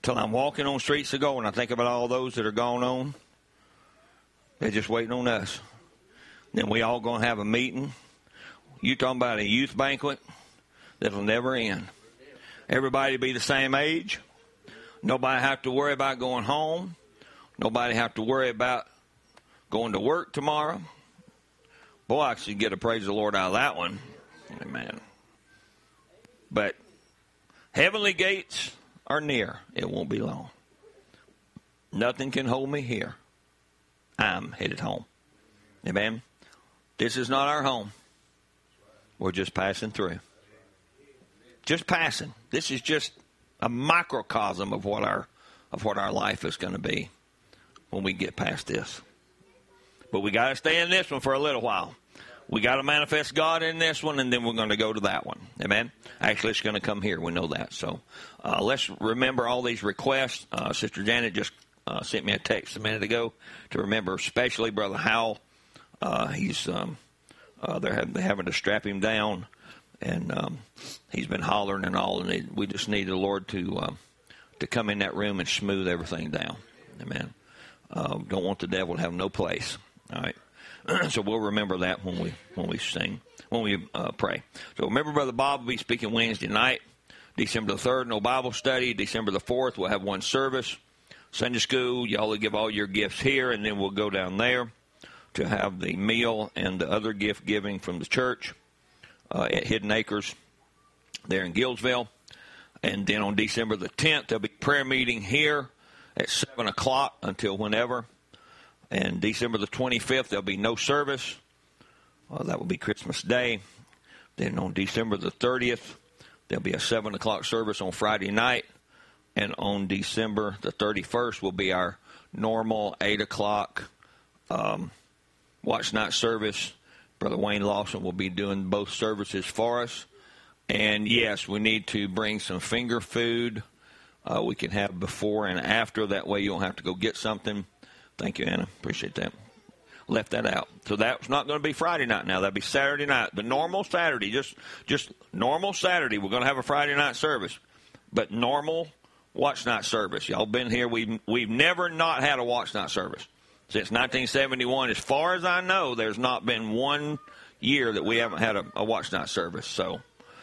till I'm walking on streets of gold and I think about all those that are gone on. They're just waiting on us. Then we all going to have a meeting. You talking about a youth banquet that'll never end. Everybody be the same age. Nobody have to worry about going home. Nobody have to worry about going to work tomorrow. Boy, I should get a praise the Lord out of that one. Amen. But heavenly gates are near. It won't be long. Nothing can hold me here. I'm headed home. Amen. This is not our home. We're just passing through. Just passing. This is just a microcosm of what our life is going to be when we get past this. But we got to stay in this one for a little while. We got to manifest God in this one, and then we're going to go to that one. Amen? Actually, it's going to come here. We know that. So let's remember all these requests. Sister Janet just sent me a text a minute ago to remember, especially Brother Howell. He's they're having to strap him down, and he's been hollering and all, and we just need the Lord to come in that room and smooth everything down. Amen. Don't want the devil to have no place. All right. So we'll remember that when we sing, when we pray. So remember, Brother Bob will be speaking Wednesday night, December the 3rd, no Bible study. December the 4th, we'll have one service. Sunday school, y'all will give all your gifts here, and then we'll go down there to have the meal and the other gift giving from the church at Hidden Acres there in Guildsville. And then on December the 10th, there'll be a prayer meeting here at 7 o'clock until whenever. And December the 25th, there'll be no service. That will be Christmas Day. Then on December the 30th, there'll be a 7 o'clock service on Friday night. And on December the 31st will be our normal 8 o'clock watch night service. Brother Wayne Lawson will be doing both services for us. And, yes, we need to bring some finger food. We can have before and after. That way you don't have to go get something. Thank you, Anna. Appreciate that. Left that out. So that's not going to be Friday night now. That'll be Saturday night. The normal Saturday, just normal Saturday, we're going to have a Friday night service. But normal watch night service. Y'all been here. We've never not had a watch night service. Since 1971, as far as I know, there's not been one year that we haven't had a watch night service. So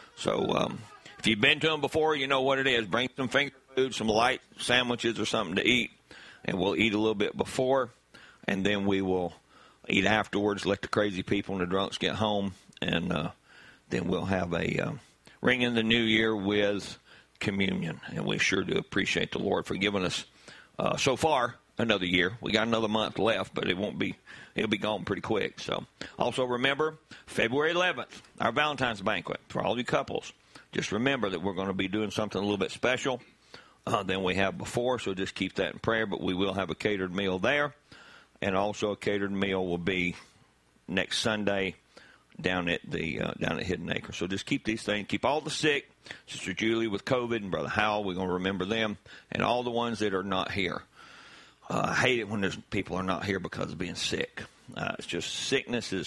if you've been to them before, you know what it is. Bring some finger food, some light sandwiches or something to eat. And we'll eat a little bit before, and then we will eat afterwards, let the crazy people and the drunks get home, and then we'll have a ring in the new year with communion. And we sure do appreciate the Lord for giving us, so far, another year. We got another month left, but it'll be gone pretty quick. So also remember, February 11th, our Valentine's banquet for all you couples. Just remember that we're going to be doing something a little bit special than we have before, so just keep that in prayer. But we will have a catered meal there, and also a catered meal will be next Sunday down at Hidden Acres. So just keep these things. Keep all the sick, Sister Julie with COVID and Brother Howell. We're going to remember them, and all the ones that are not here. I hate it when people are not here because of being sick. It's just sickness is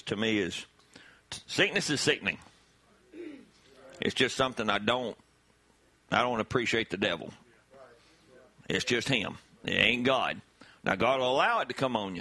sickening. It's just something I don't appreciate the devil. It's just him. It ain't God. Now, God will allow it to come on you.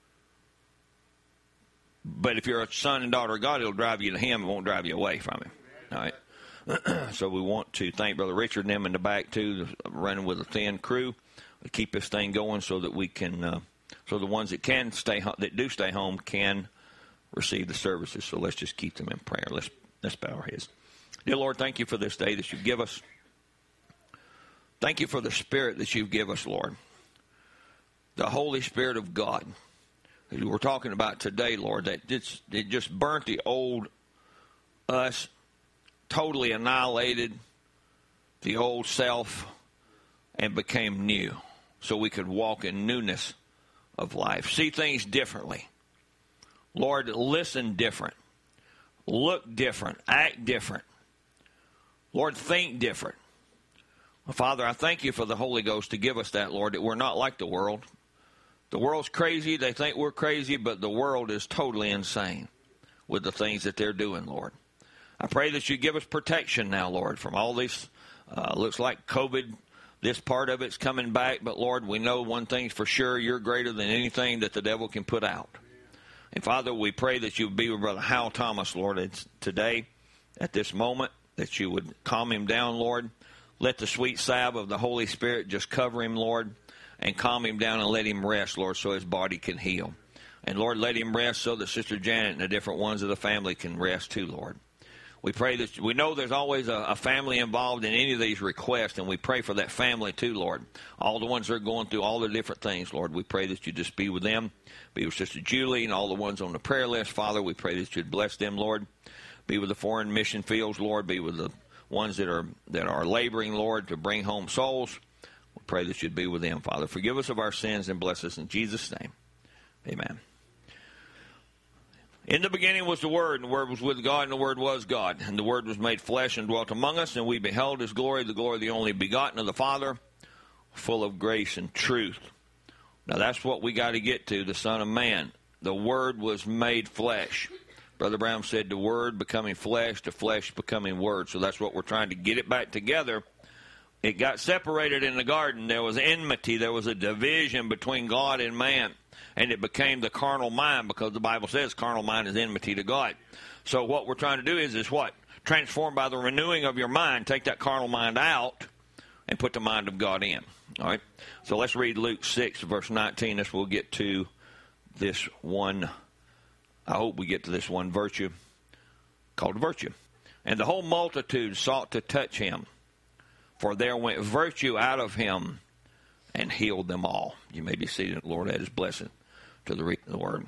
But if you're a son and daughter of God, it'll drive you to him. It won't drive you away from him. All right? So we want to thank Brother Richard and them in the back, too, running with a thin crew to keep this thing going so that we can, so the ones that do stay home can receive the services. So let's just keep them in prayer. Let's bow our heads. Dear Lord, thank you for this day that you give us. Thank you for the Spirit that you've given us, Lord. The Holy Spirit of God. As we're talking about today, Lord, that it just burnt the old us, totally annihilated the old self, and became new. So we could walk in newness of life. See things differently. Lord, listen different. Look different. Act different. Lord, think different. Father, I thank you for the Holy Ghost to give us that, Lord, that we're not like the world. The world's crazy. They think we're crazy, but the world is totally insane with the things that they're doing, Lord. I pray that you give us protection now, Lord, from all this, looks like COVID this part of it's coming back, but Lord, we know one thing's for sure, you're greater than anything that the devil can put out. And Father, we pray that you would be with Brother Hal Thomas, Lord, it's today, at this moment, that you would calm him down, Lord. Let the sweet salve of the Holy Spirit just cover him, Lord, and calm him down and let him rest, Lord, so his body can heal. And, Lord, let him rest so that Sister Janet and the different ones of the family can rest too, Lord. We pray that we know there's always a family involved in any of these requests, and we pray for that family too, Lord. All the ones that are going through all the different things, Lord, we pray that you just be with them. Be with Sister Julie and all the ones on the prayer list, Father. We pray that you'd bless them, Lord. Be with the foreign mission fields, Lord. Be with the ones that are laboring, Lord, to bring home souls. We pray that you'd be with them, Father. Forgive us of our sins and bless us in Jesus' name. Amen. In the beginning was the Word, and the Word was with God, and the Word was God. And the Word was made flesh and dwelt among us, and we beheld his glory, the glory of the only begotten of the Father, full of grace and truth. Now that's what we got to get to, the Son of Man. The Word was made flesh. Brother Brown said the Word becoming flesh, the flesh becoming Word. So that's what we're trying to get it back together. It got separated in the garden. There was enmity. There was a division between God and man. And it became the carnal mind, because the Bible says carnal mind is enmity to God. So what we're trying to do is what? Transform by the renewing of your mind. Take that carnal mind out and put the mind of God in. All right? So let's read Luke 6, verse 19. This will get to this one. I hope we get to this one virtue called virtue. And the whole multitude sought to touch him, for there went virtue out of him and healed them all. You may be seated. Lord, add his blessing to the reading of the word.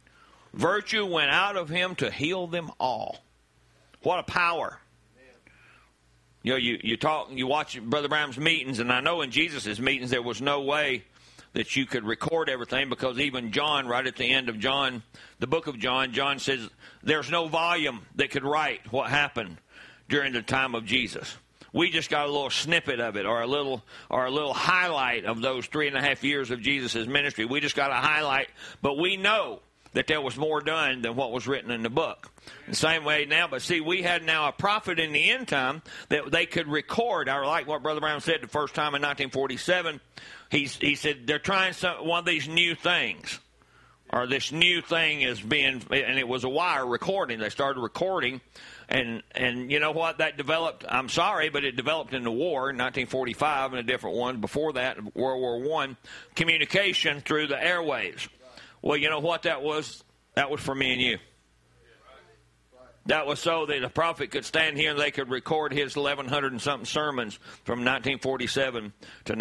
Virtue went out of him to heal them all. What a power. You know, you talk, you watch Brother Brown's meetings, and I know in Jesus' meetings there was no way that you could record everything, because even John, right at the end of John, the book of John, John says there's no volume that could write what happened during the time of Jesus. We just got a little snippet of it, or a little highlight of those 3.5 years of Jesus' ministry. We just got a highlight, but we know that there was more done than what was written in the book. The same way now, but see, we had now a prophet in the end time that they could record. I like what Brother Brown said the first time in 1947. He said they're trying one of these new things, or this new thing is being, and it was a wire recording. They started recording. And you know what? That developed, I'm sorry, but it developed in the war in 1945 and a different one. Before that, World War I, communication through the airwaves. Well, you know what that was? That was for me and you. That was so that a prophet could stand here and they could record his 1,100 and something sermons from 1947 to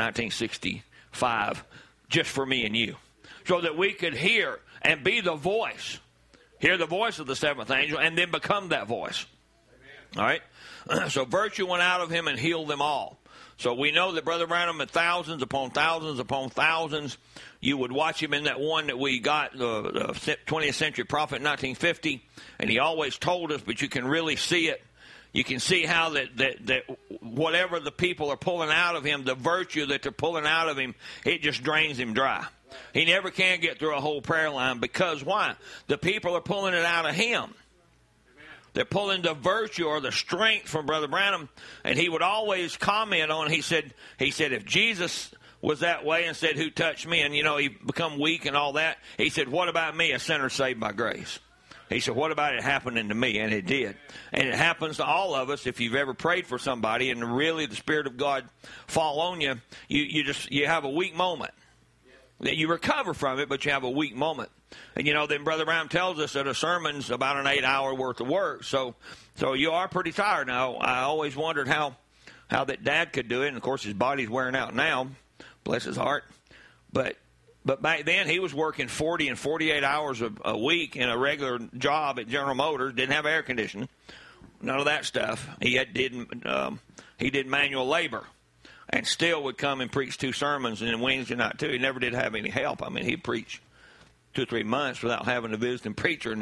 1965 just for me and you. So that we could hear and be the voice. Hear the voice of the seventh angel and then become that voice. All right? So virtue went out of him and healed them all. So we know that Brother Branham had thousands upon thousands upon thousands. You would watch him in that one that we got, the 20th Century Prophet in 1950, and he always told us, but you can really see it. You can see how that whatever the people are pulling out of him, the virtue that they're pulling out of him, it just drains him dry. He never can get through a whole prayer line, because why? The people are pulling it out of him. They're pulling the virtue or the strength from Brother Branham, and he would always comment on, he said, if Jesus was that way and said, who touched me, and, you know, he become weak and all that, he said, what about me, a sinner saved by grace? He said, what about it happening to me? And it did. And it happens to all of us. If you've ever prayed for somebody and really the Spirit of God fall on you, you have a weak moment. That you recover from it, but you have a weak moment. And, you know, then Brother Brown tells us that a sermon's about an 8-hour worth of work. So you are pretty tired. Now, I always wondered how that Dad could do it. And, of course, his body's wearing out now. Bless his heart. But back then, he was working 40 and 48 hours a week in a regular job at General Motors. Didn't have air conditioning. None of that stuff. He did manual labor. And still would come and preach 2 sermons, and then Wednesday night too. He never did have any help. I mean, he'd preach 2 or 3 months without having a visiting preacher.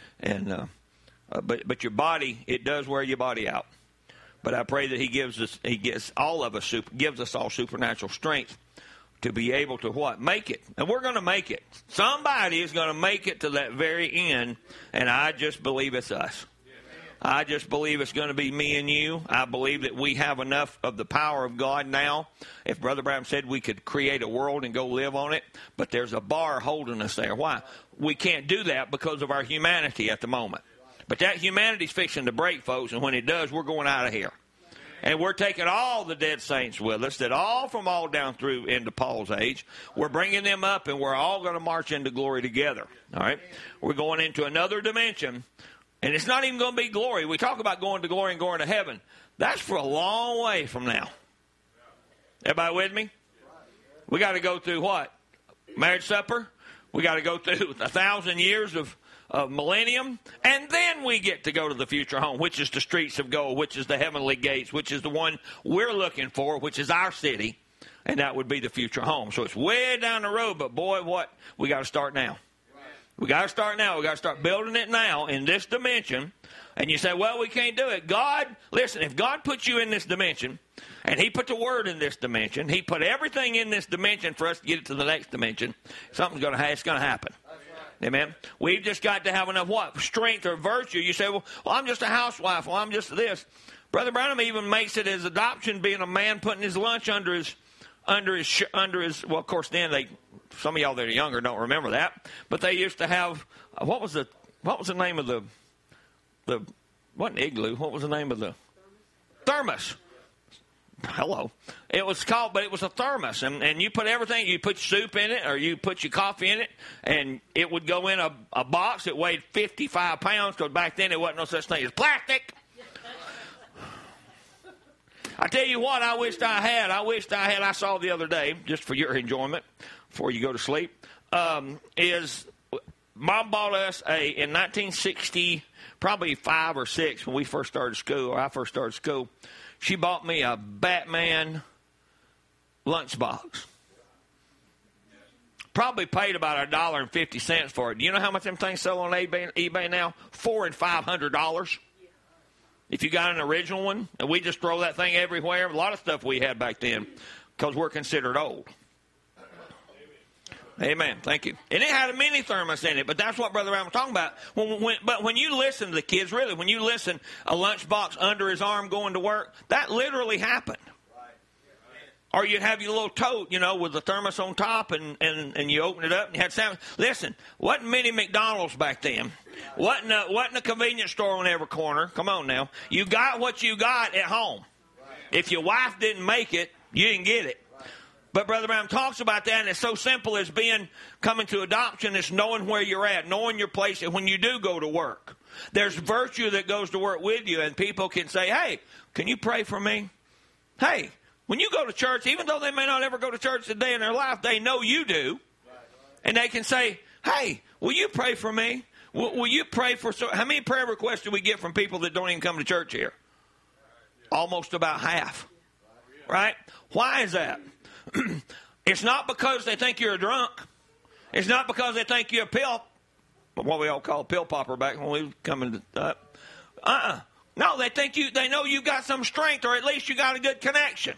But your body, it does wear your body out. But I pray that gives us all supernatural strength to be able to what? Make it. And we're going to make it. Somebody is going to make it to that very end, and I just believe it's us. I just believe it's going to be me and you. I believe that we have enough of the power of God now. If Brother Branham said we could create a world and go live on it, but there's a bar holding us there. Why? We can't do that because of our humanity at the moment. But that humanity's fixing to break, folks, and when it does, we're going out of here. And we're taking all the dead saints with us, that all from all down through into Paul's age. We're bringing them up, and we're all going to march into glory together. All right? We're going into another dimension, and it's not even going to be glory. We talk about going to glory and going to heaven. That's for a long way from now. Everybody with me? We got to go through what? Marriage supper? We got to go through 1,000 years of millennium, and then we get to go to the future home, which is the streets of gold, which is the heavenly gates, which is the one we're looking for, which is our city, and that would be the future home. So it's way down the road, but boy, what? We got to start now. We got to start now. We got to start building it now in this dimension. And you say, well, we can't do it. God, listen, if God puts you in this dimension, and He put the Word in this dimension, He put everything in this dimension for us to get it to the next dimension, something's going to happen. Amen. We've just got to have enough what? Strength or virtue. You say, well, I'm just a housewife. Well, I'm just this. Brother Branham even makes it as adoption, being a man putting his lunch under his. Well, of course, then some of y'all that are younger don't remember that, but they used to have what was the name of the wasn't igloo? What was the name of the thermos? Hello. It was called, but it was a thermos, and you put everything, you put soup in it, or you put your coffee in it, and it would go in a box that weighed 55 pounds, because back then there wasn't no such thing as plastic. I tell you what, I wished I had, I saw the other day, just for your enjoyment, before you go to sleep, is Mom bought us in 1960, probably 5 or 6, when we first started school, or I first started school, she bought me a Batman lunchbox. Probably paid about $1.50 for it. Do you know how much them things sell on eBay now? $400 and $500. If you got an original one, and we just throw that thing everywhere. A lot of stuff we had back then, because we're considered old. Amen. Thank you. And it had a mini thermos in it, but that's what Brother Brown was talking about. But when you listen to the kids, really, when you listen, a lunchbox under his arm going to work, that literally happened. Or you'd have your little tote, with the thermos on top, and you open it up and you had salmon. Listen, wasn't many McDonald's back then. Wasn't a convenience store on every corner. Come on now. You got what you got at home. If your wife didn't make it, you didn't get it. But Brother Brown talks about that, and it's so simple as coming to adoption. It's knowing where you're at, knowing your place, and when you do go to work. There's virtue that goes to work with you, and people can say, hey, can you pray for me? Hey, when you go to church, even though they may not ever go to church a day in their life, they know you do. And they can say, hey, will you pray for me? Will you pray for... How many prayer requests do we get from people that don't even come to church here? Almost about half. Right? Why is that? It's not because they think you're a drunk. It's not because they think you're a pill, what we all call a pill popper back when we were coming up. No, they know you got some strength, or at least you got a good connection.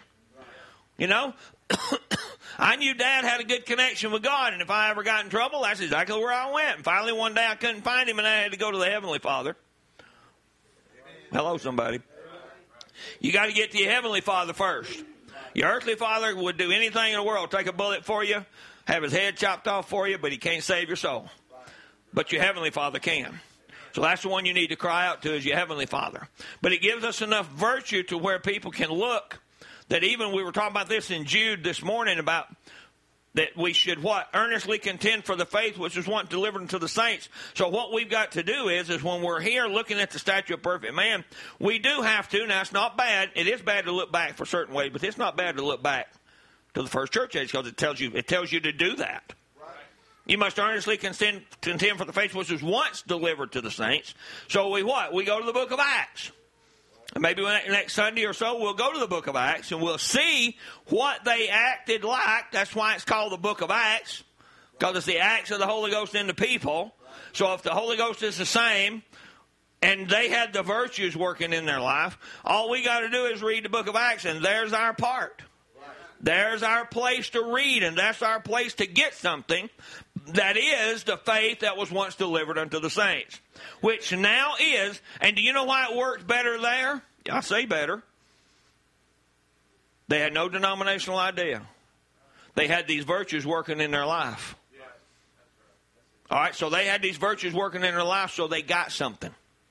I knew Dad had a good connection with God, and if I ever got in trouble, that's exactly where I went. And finally, one day I couldn't find him, and I had to go to the Heavenly Father. Hello, somebody. You got to get to your Heavenly Father first. Your earthly father would do anything in the world, take a bullet for you, have his head chopped off for you, but he can't save your soul. But your Heavenly Father can. So that's the one you need to cry out to, is your Heavenly Father. But it gives us enough virtue to where people can look, that even we were talking about this in Jude this morning, about that we should what? Earnestly contend for the faith which is once delivered unto the saints. So what we've got to do is when we're here looking at the statue of perfect man, we do have to, now it's not bad, it is bad to look back for certain ways, but it's not bad to look back to the first church age, because it tells you to do that. Right. You must earnestly contend for the faith which was once delivered to the saints. So we go to the book of Acts. And maybe next Sunday or so, we'll go to the book of Acts and we'll see what they acted like. That's why it's called the book of Acts, because it's the acts of the Holy Ghost in the people. So if the Holy Ghost is the same and they had the virtues working in their life, all we got to do is read the book of Acts, and there's our part. There's our place to read, and that's our place to get something. that is the faith that was once delivered unto the saints, which now is, and do you know why it works better there? I say better. They had no denominational idea. They had these virtues working in their life. All right, so they had these virtues working in their life, so they got something.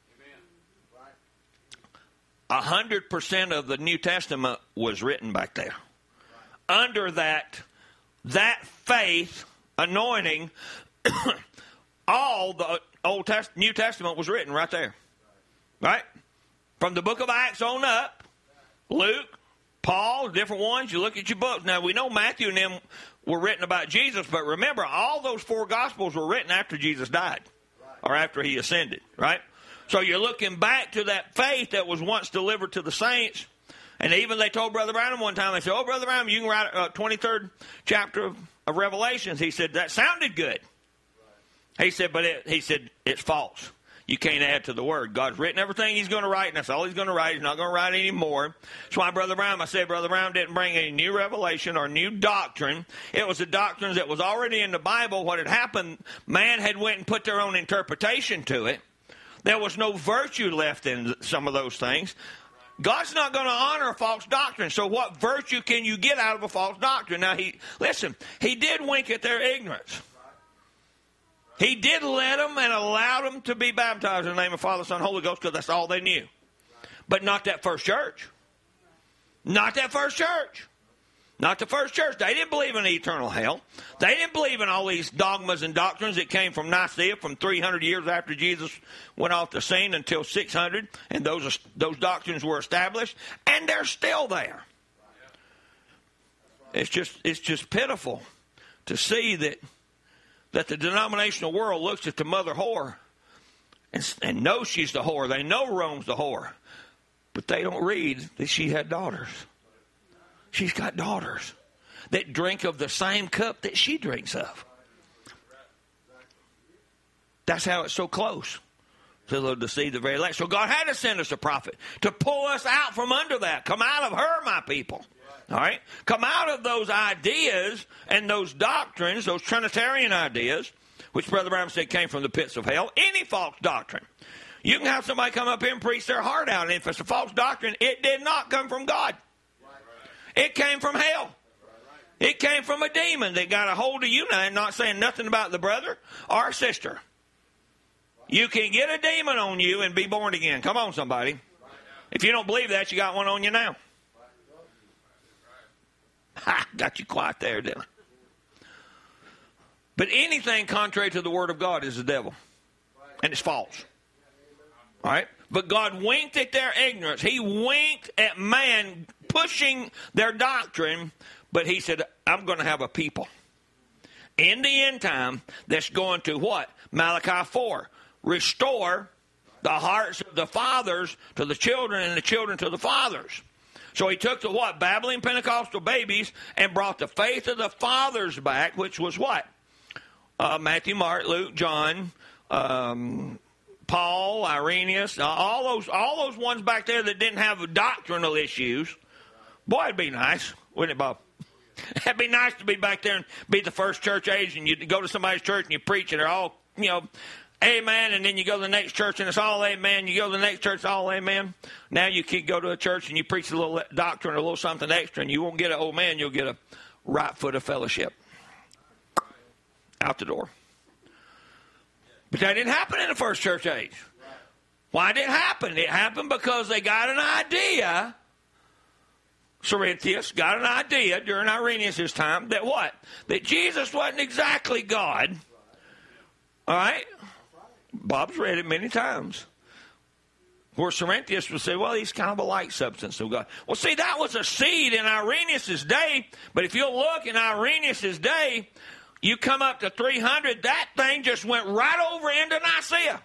100% of the New Testament was written back there. Under that faith anointing, all the New Testament was written right there. Right? From the book of Acts on up, Luke, Paul, different ones, you look at your books. Now, we know Matthew and them were written about Jesus, but remember, all those 4 Gospels were written after Jesus died, or after he ascended, right? So you're looking back to that faith that was once delivered to the saints. And even they told Brother Branham one time, they said, oh, Brother Branham, you can write a 23rd chapter of Revelations. He said, that sounded good. He said, but it's false. You can't add to the Word. God's written everything He's going to write, and that's all He's going to write. He's not going to write any more. That's why Brother Branham, I said, Brother Branham didn't bring any new revelation or new doctrine. It was the doctrines that was already in the Bible. What had happened, man had went and put their own interpretation to it. There was no virtue left in some of those things. God's not going to honor a false doctrine. So what virtue can you get out of a false doctrine? Now, He did wink at their ignorance. He did let them and allowed them to be baptized in the name of Father, Son, Holy Ghost, because that's all they knew. But not that first church. Not that first church. Not the first church. They didn't believe in eternal hell. They didn't believe in all these dogmas and doctrines that came from Nicaea from 300 years after Jesus went off the scene until 600. And those doctrines were established. And they're still there. It's just pitiful to see that the denominational world looks at the mother whore and knows she's the whore. They know Rome's the whore. But they don't read that she had daughters. She's got daughters that drink of the same cup that she drinks of. That's how it's so close to the deceive the very elect. So God had to send us a prophet to pull us out from under that. Come out of her, my people. All right? Come out of those ideas and those doctrines, those Trinitarian ideas, which Brother Branham said came from the pits of hell. Any false doctrine. You can have somebody come up here and preach their heart out, and if it's a false doctrine, it did not come from God. It came from hell. It came from a demon that got a hold of you now and not saying nothing about the brother or sister. You can get a demon on you and be born again. Come on, somebody. If you don't believe that, you got one on you now. Ha! Got you quiet there, didn't I? But anything contrary to the Word of God is the devil. And it's false. All right? But God winked at their ignorance. He winked at man pushing their doctrine. But He said, I'm going to have a people in the end time that's going to what? Malachi 4. Restore the hearts of the fathers to the children and the children to the fathers. So He took the what? Babbling Pentecostal babies and brought the faith of the fathers back, which was what? Matthew, Mark, Luke, John, Paul, Irenaeus, all those ones back there that didn't have doctrinal issues. Boy, it'd be nice, wouldn't it, Bob? It'd be nice to be back there and be the first church age, and you go to somebody's church and you preach, and they're all, amen, and then you go to the next church and it's all amen. You go to the next church, it's all amen. Now you can go to a church and you preach a little doctrine, a little something extra, and you won't get an old man, you'll get a right foot of fellowship. Out the door. But that didn't happen in the first church age. Why did it happen? It happened because they got an idea. Cerinthius got an idea during Irenaeus' time that what? That Jesus wasn't exactly God. All right? Bob's read it many times. Where Cerinthius would say, well, he's kind of a light substance of God. Well, see, that was a seed in Irenaeus' day. But if you'll look in Irenaeus' day, you come up to 300, that thing just went right over into Nicaea.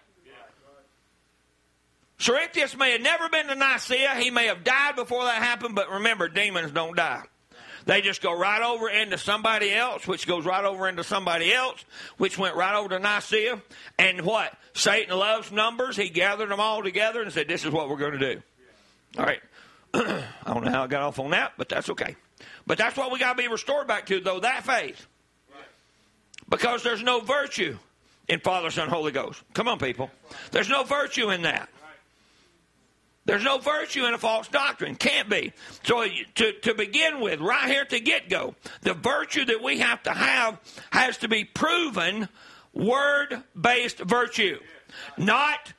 Cerinthius may have never been to Nicaea. He may have died before that happened, but remember, demons don't die. They just go right over into somebody else, which goes right over into somebody else, which went right over to Nicaea. And what? Satan loves numbers. He gathered them all together and said, this is what we're going to do. All right. I don't know how I got off on that, but that's okay. But that's what we got to be restored back to, though, that faith. Because there's no virtue in Father, Son, Holy Ghost. Come on, people. There's no virtue in that. There's no virtue in a false doctrine. Can't be. So to begin with, right here at the get-go, the virtue that we have to have has to be proven word-based virtue. Not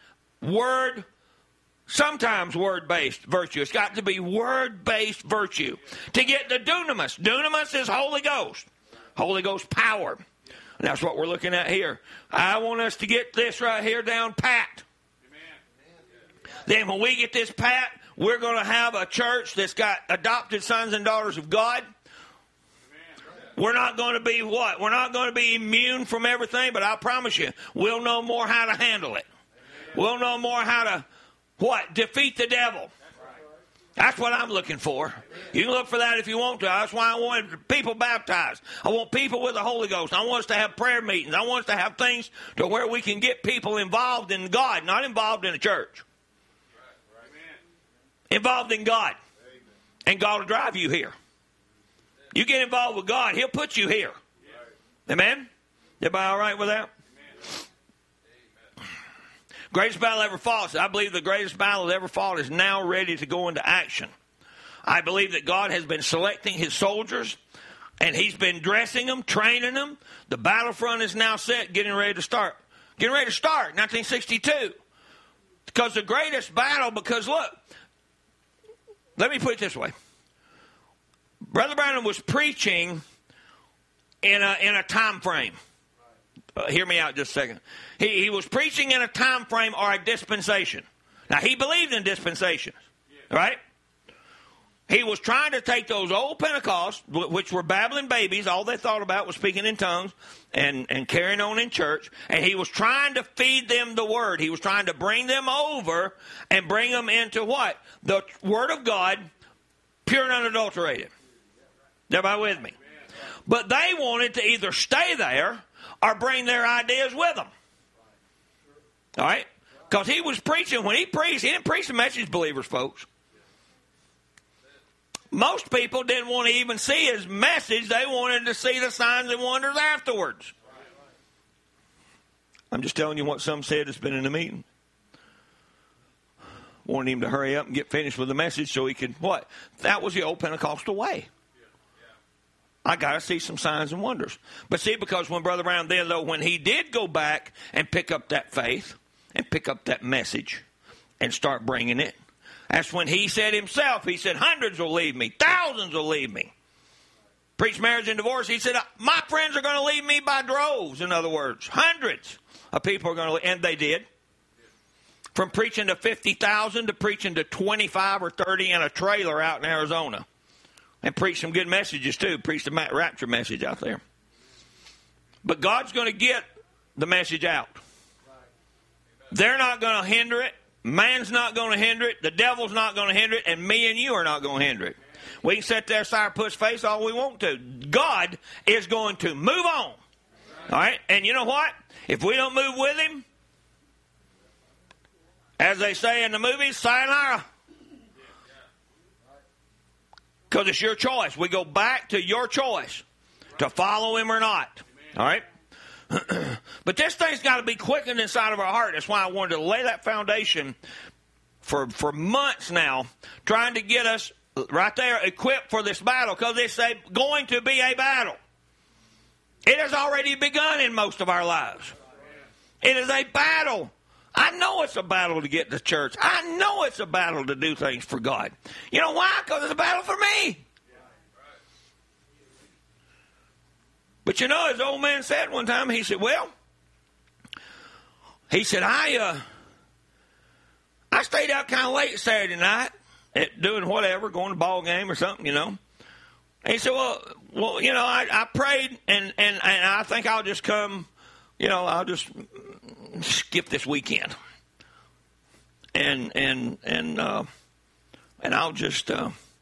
sometimes word-based virtue. It's got to be word-based virtue. To get the dunamis. Dunamis is Holy Ghost. Holy Ghost power. And that's what we're looking at here. I want us to get this right here down pat. Then when we get this pat, we're going to have a church that's got adopted sons and daughters of God. We're not going to be what? We're not going to be immune from everything, but I promise you, we'll know more how to handle it. We'll know more how to, what? Defeat the devil. That's what I'm looking for. You can look for that if you want to. That's why I want people baptized. I want people with the Holy Ghost. I want us to have prayer meetings. I want us to have things to where we can get people involved in God, not involved in a church. Involved in God. And God will drive you here. You get involved with God, He'll put you here. Amen? Everybody all right with that? Greatest battle ever fought. I believe the greatest battle ever fought is now ready to go into action. I believe that God has been selecting His soldiers, and He's been dressing them, training them. The battlefront is now set, getting ready to start. Getting ready to start, 1962. Because the greatest battle, because look, let me put it this way. Brother Branham was preaching in a time frame. Hear me out just a second. He was preaching in a time frame or a dispensation. Now, he believed in dispensations, right? He was trying to take those old Pentecosts, which were babbling babies, all they thought about was speaking in tongues and carrying on in church, and he was trying to feed them the Word. He was trying to bring them over and bring them into what? The Word of God, pure and unadulterated. Everybody with me? But they wanted to either stay there or bring their ideas with them. All right? Because he was preaching. When he preached, he didn't preach the message, believers, folks. Most people didn't want to even see his message. They wanted to see the signs and wonders afterwards. I'm just telling you what some said that's been in the meeting. Wanted him to hurry up and get finished with the message so he could, what? That was the old Pentecostal way. I got to see some signs and wonders. But see, because when Brother Brown then, though, when he did go back and pick up that faith and pick up that message and start bringing it, that's when he said himself, he said, hundreds will leave me, thousands will leave me. Preach marriage and divorce, he said, my friends are going to leave me by droves, in other words. Hundreds of people are going to leave, and they did. From preaching to 50,000 to preaching to 25 or 30 in a trailer out in Arizona. And preach some good messages, too. Preach the rapture message out there. But God's going to get the message out. They're not going to hinder it. Man's not going to hinder it. The devil's not going to hinder it. And me and you are not going to hinder it. We can sit there, sourpuss face all we want to. God is going to move on. All right? And you know what? If we don't move with Him, as they say in the movies, sayonara. Because it's your choice. We go back to your choice to follow Him or not. All right? But this thing's got to be quickened inside of our heart. That's why I wanted to lay that foundation for months now, trying to get us right there equipped for this battle, because it's going to be a battle. It has already begun in most of our lives. It is a battle. I know it's a battle to get to church. I know it's a battle to do things for God. You know why? Because it's a battle for me. But you know, as the old man said one time, he said, I stayed out kind of late Saturday night at doing whatever, going to a ball game or something, you know. And he said, well, you know, I prayed and I think I'll just come, you know, I'll just skip this weekend, and I'll just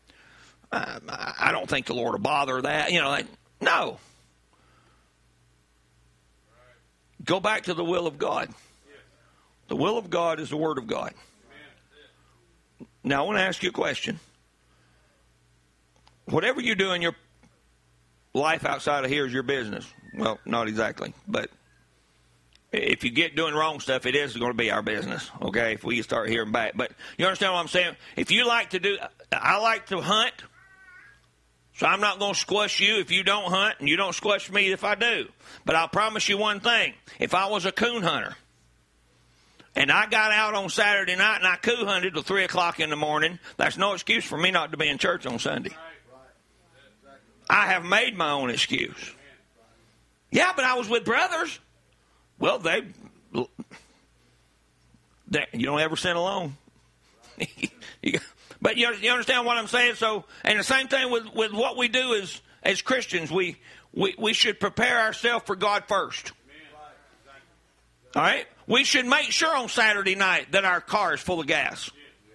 I don't think the Lord will bother that, you know. No, go back to the will of God. The will of God is the Word of God. Now I want to ask you a question. Whatever you do in your life outside of here is your business. Well, not exactly, but if you get doing wrong stuff, it is going to be our business, okay, if we start hearing back. But you understand what I'm saying? If you like to do, I like to hunt, so I'm not going to squash you if you don't hunt, and you don't squash me if I do. But I'll promise you one thing. If I was a coon hunter, and I got out on Saturday night and I coon hunted till 3 o'clock in the morning, that's no excuse for me not to be in church on Sunday. I have made my own excuse. Yeah, but I was with brothers. Well, you don't ever sin alone. But you understand what I'm saying? So, and the same thing with what we do as Christians, we should prepare ourselves for God first. All right? We should make sure on Saturday night that our car is full of gas.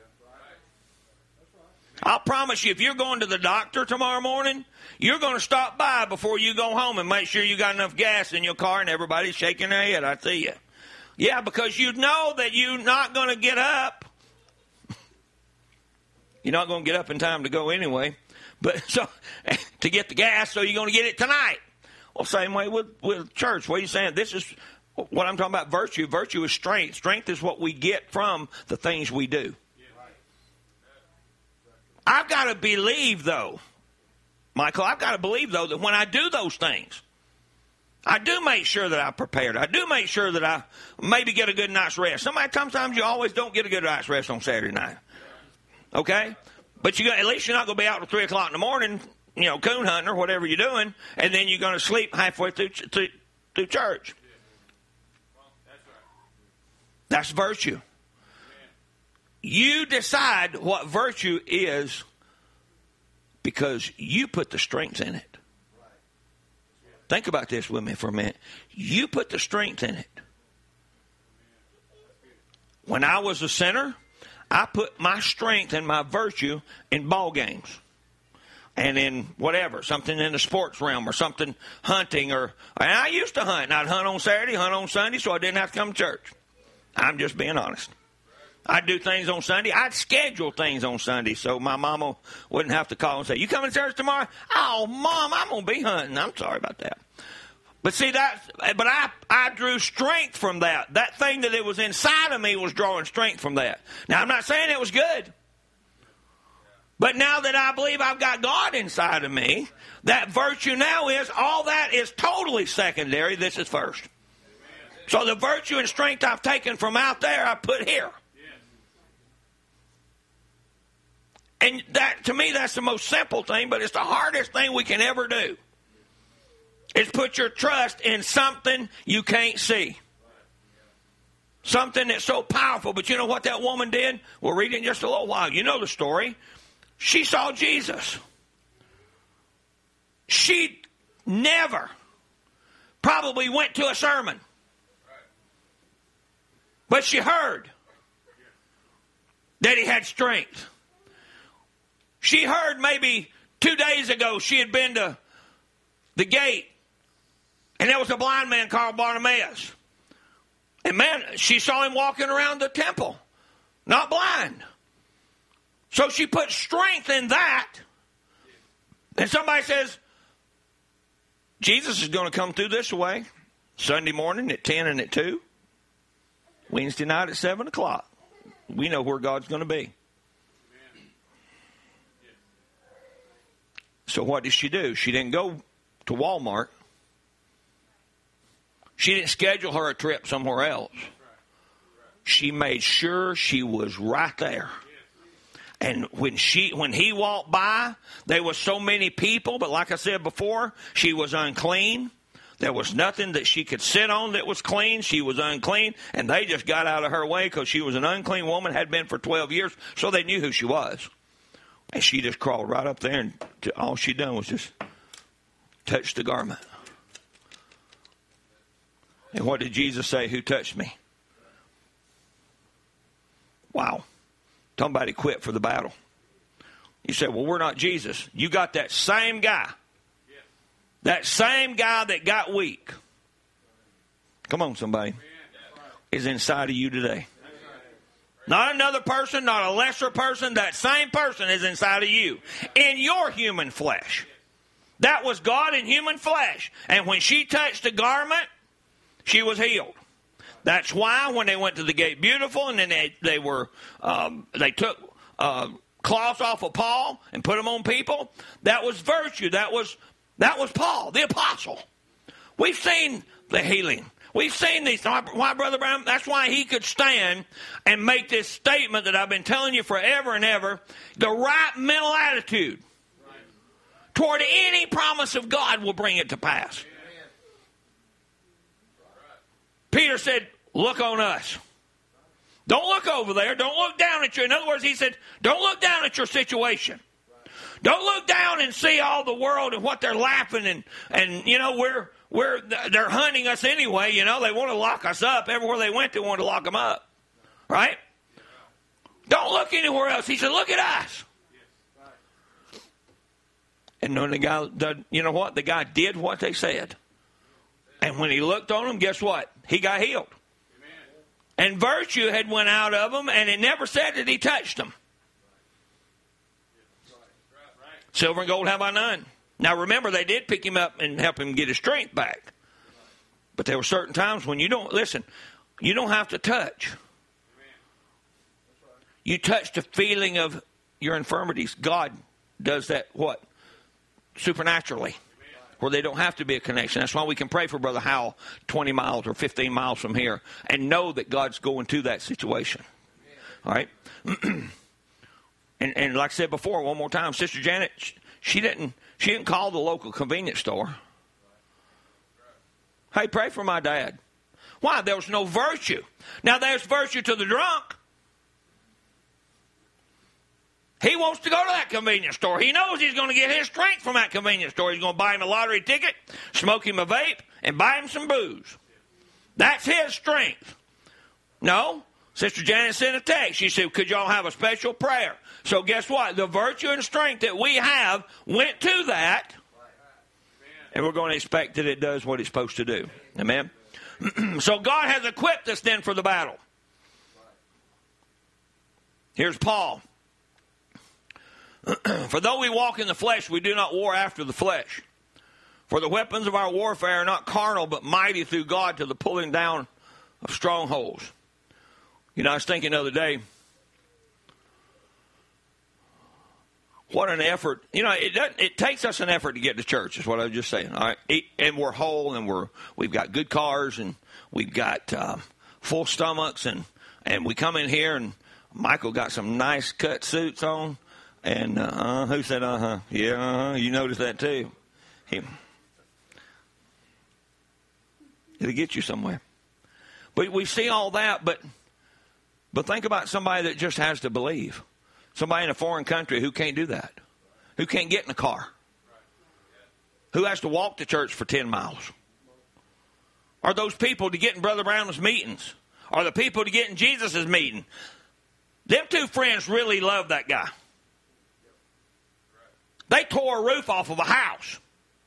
I'll promise you, if you're going to the doctor tomorrow morning, you're going to stop by before you go home and make sure you got enough gas in your car, and everybody's shaking their head. I tell you. Yeah, because you know that you're not going to get up. You're not going to get up in time to go anyway, but so to get the gas, so you're going to get it tonight. Well, same way with church. What are you saying? This is what I'm talking about, virtue. Virtue is strength. Strength is what we get from the things we do. I've got to believe, though, Michael, I've got to believe, though, that when I do those things, I do make sure that I'm prepared. I do make sure that I maybe get a good night's rest. Sometimes you always don't get a good night's rest on Saturday night. Okay? But at least you're not going to be out till 3 o'clock in the morning, coon hunting or whatever you're doing, and then you're going to sleep halfway through church. That's virtue. You decide what virtue is because you put the strength in it. Think about this with me for a minute. You put the strength in it. When I was a sinner, I put my strength and my virtue in ball games and in whatever, something in the sports realm or something hunting. And I used to hunt. And I'd hunt on Saturday, hunt on Sunday, so I didn't have to come to church. I'm just being honest. I'd do things on Sunday. I'd schedule things on Sunday so my mama wouldn't have to call and say, "You coming to church tomorrow?" "Oh, Mom, I'm going to be hunting." I'm sorry about that. But see, I drew strength from that. That thing that it was inside of me was drawing strength from that. Now, I'm not saying it was good. But now that I believe I've got God inside of me, that virtue now is, all that is totally secondary. This is first. So the virtue and strength I've taken from out there, I put here. And that, to me, that's the most simple thing, but it's the hardest thing we can ever do. Is put your trust in something you can't see. Something that's so powerful. But you know what that woman did? We'll read it in just a little while. You know the story. She saw Jesus. She never probably went to a sermon. But she heard that he had strength. She heard maybe 2 days ago she had been to the gate, and there was a blind man called Bartimaeus. And man, she saw him walking around the temple, not blind. So she put strength in that. And somebody says, Jesus is going to come through this way. Sunday morning at 10 and at 2. Wednesday night at 7 o'clock. We know where God's going to be. So what did she do? She didn't go to Walmart. She didn't schedule her a trip somewhere else. She made sure she was right there. And when he walked by, there was so many people, but like I said before, she was unclean. There was nothing that she could sit on that was clean. She was unclean, and they just got out of her way because she was an unclean woman, had been for 12 years, so they knew who she was. And she just crawled right up there, and all she done was just touch the garment. And what did Jesus say? Who touched me? Wow. Somebody quit for the battle. You say, well, we're not Jesus. You got that same guy. That same guy that got weak. Come on, somebody. Is inside of you today. Not another person, not a lesser person. That same person is inside of you. In your human flesh. That was God in human flesh. And when she touched the garment, she was healed. That's why when they went to the gate beautiful, and then they took cloths off of Paul and put them on people, that was virtue. That was Paul, the apostle. We've seen the healing. We've seen these. Why, Brother Brown? That's why he could stand and make this statement that I've been telling you forever and ever. The right mental attitude toward any promise of God will bring it to pass. Peter said, look on us. Don't look over there. Don't look down at you. In other words, he said, don't look down at your situation. Don't look down and see all the world and what they're laughing and you know, they're hunting us anyway. You know, they want to lock us up. Everywhere they went, they wanted to lock them up. Right? Don't look anywhere else. He said, look at us. And when the guy, you know what? The guy did what they said. And when he looked on him, guess what? He got healed. Amen. And virtue had went out of him, and it never said that he touched them. Right. Silver and gold have I none. Now remember, they did pick him up and help him get his strength back. But there were certain times when you don't have to touch. You touch the feeling of your infirmities. God does that, what? Supernaturally, where they don't have to be a connection. That's why we can pray for Brother Howell 20 miles or 15 miles from here and know that God's going to that situation. All right? and like I said before, one more time, Sister Janet, she didn't call the local convenience store. Hey, pray for my dad. Why? There was no virtue. Now, there's virtue to the drunk. He wants to go to that convenience store. He knows he's going to get his strength from that convenience store. He's going to buy him a lottery ticket, smoke him a vape, and buy him some booze. That's his strength. No. Sister Janet sent a text. She said, could y'all have a special prayer? So guess what? The virtue and strength that we have went to that, and we're going to expect that it does what it's supposed to do. Amen? So God has equipped us then for the battle. Here's Paul. For though we walk in the flesh, we do not war after the flesh. For the weapons of our warfare are not carnal, but mighty through God to the pulling down of strongholds. You know, I was thinking the other day, what an effort. You know, it takes us an effort to get to church, is what I was just saying. All right? And we're whole, and we've got good cars, and we've got full stomachs, and we come in here, and Michael got some nice cut suits on. And who said uh-huh? Yeah, you noticed that too. It'll get you somewhere. But we see all that, but think about somebody that just has to believe. Somebody in a foreign country who can't do that. Who can't get in a car. Who has to walk to church for 10 miles. Are those people to get in Brother Brown's meetings? Are the people to get in Jesus' meeting? Them two friends really love that guy. They tore a roof off of a house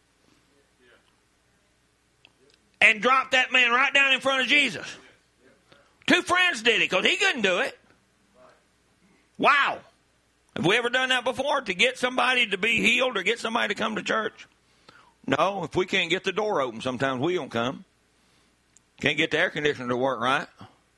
and dropped that man right down in front of Jesus. Two friends did it because he couldn't do it. Wow. Have we ever done that before, to get somebody to be healed or get somebody to come to church? No, if we can't get the door open, sometimes we don't come. Can't get the air conditioner to work right.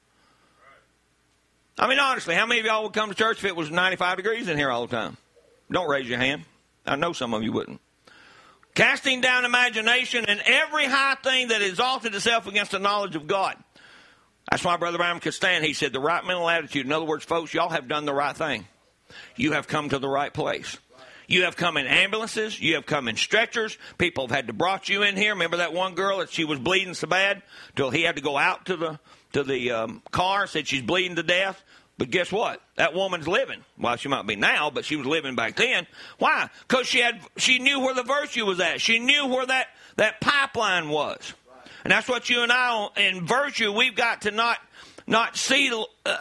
I mean, honestly, how many of y'all would come to church if it was 95 degrees in here all the time? Don't raise your hand. I know some of you wouldn't. Casting down imagination and every high thing that exalted itself against the knowledge of God. That's why Brother Brown could stand. He said the right mental attitude. In other words, folks, y'all have done the right thing. You have come to the right place. You have come in ambulances. You have come in stretchers. People have had to brought you in here. Remember that one girl that she was bleeding so bad till he had to go out to the car, said she's bleeding to death. But guess what? That woman's living. Well, she might be now, but she was living back then. Why? Because she knew where the virtue was at. She knew where that pipeline was. And that's what you and I, in virtue, we've got to not see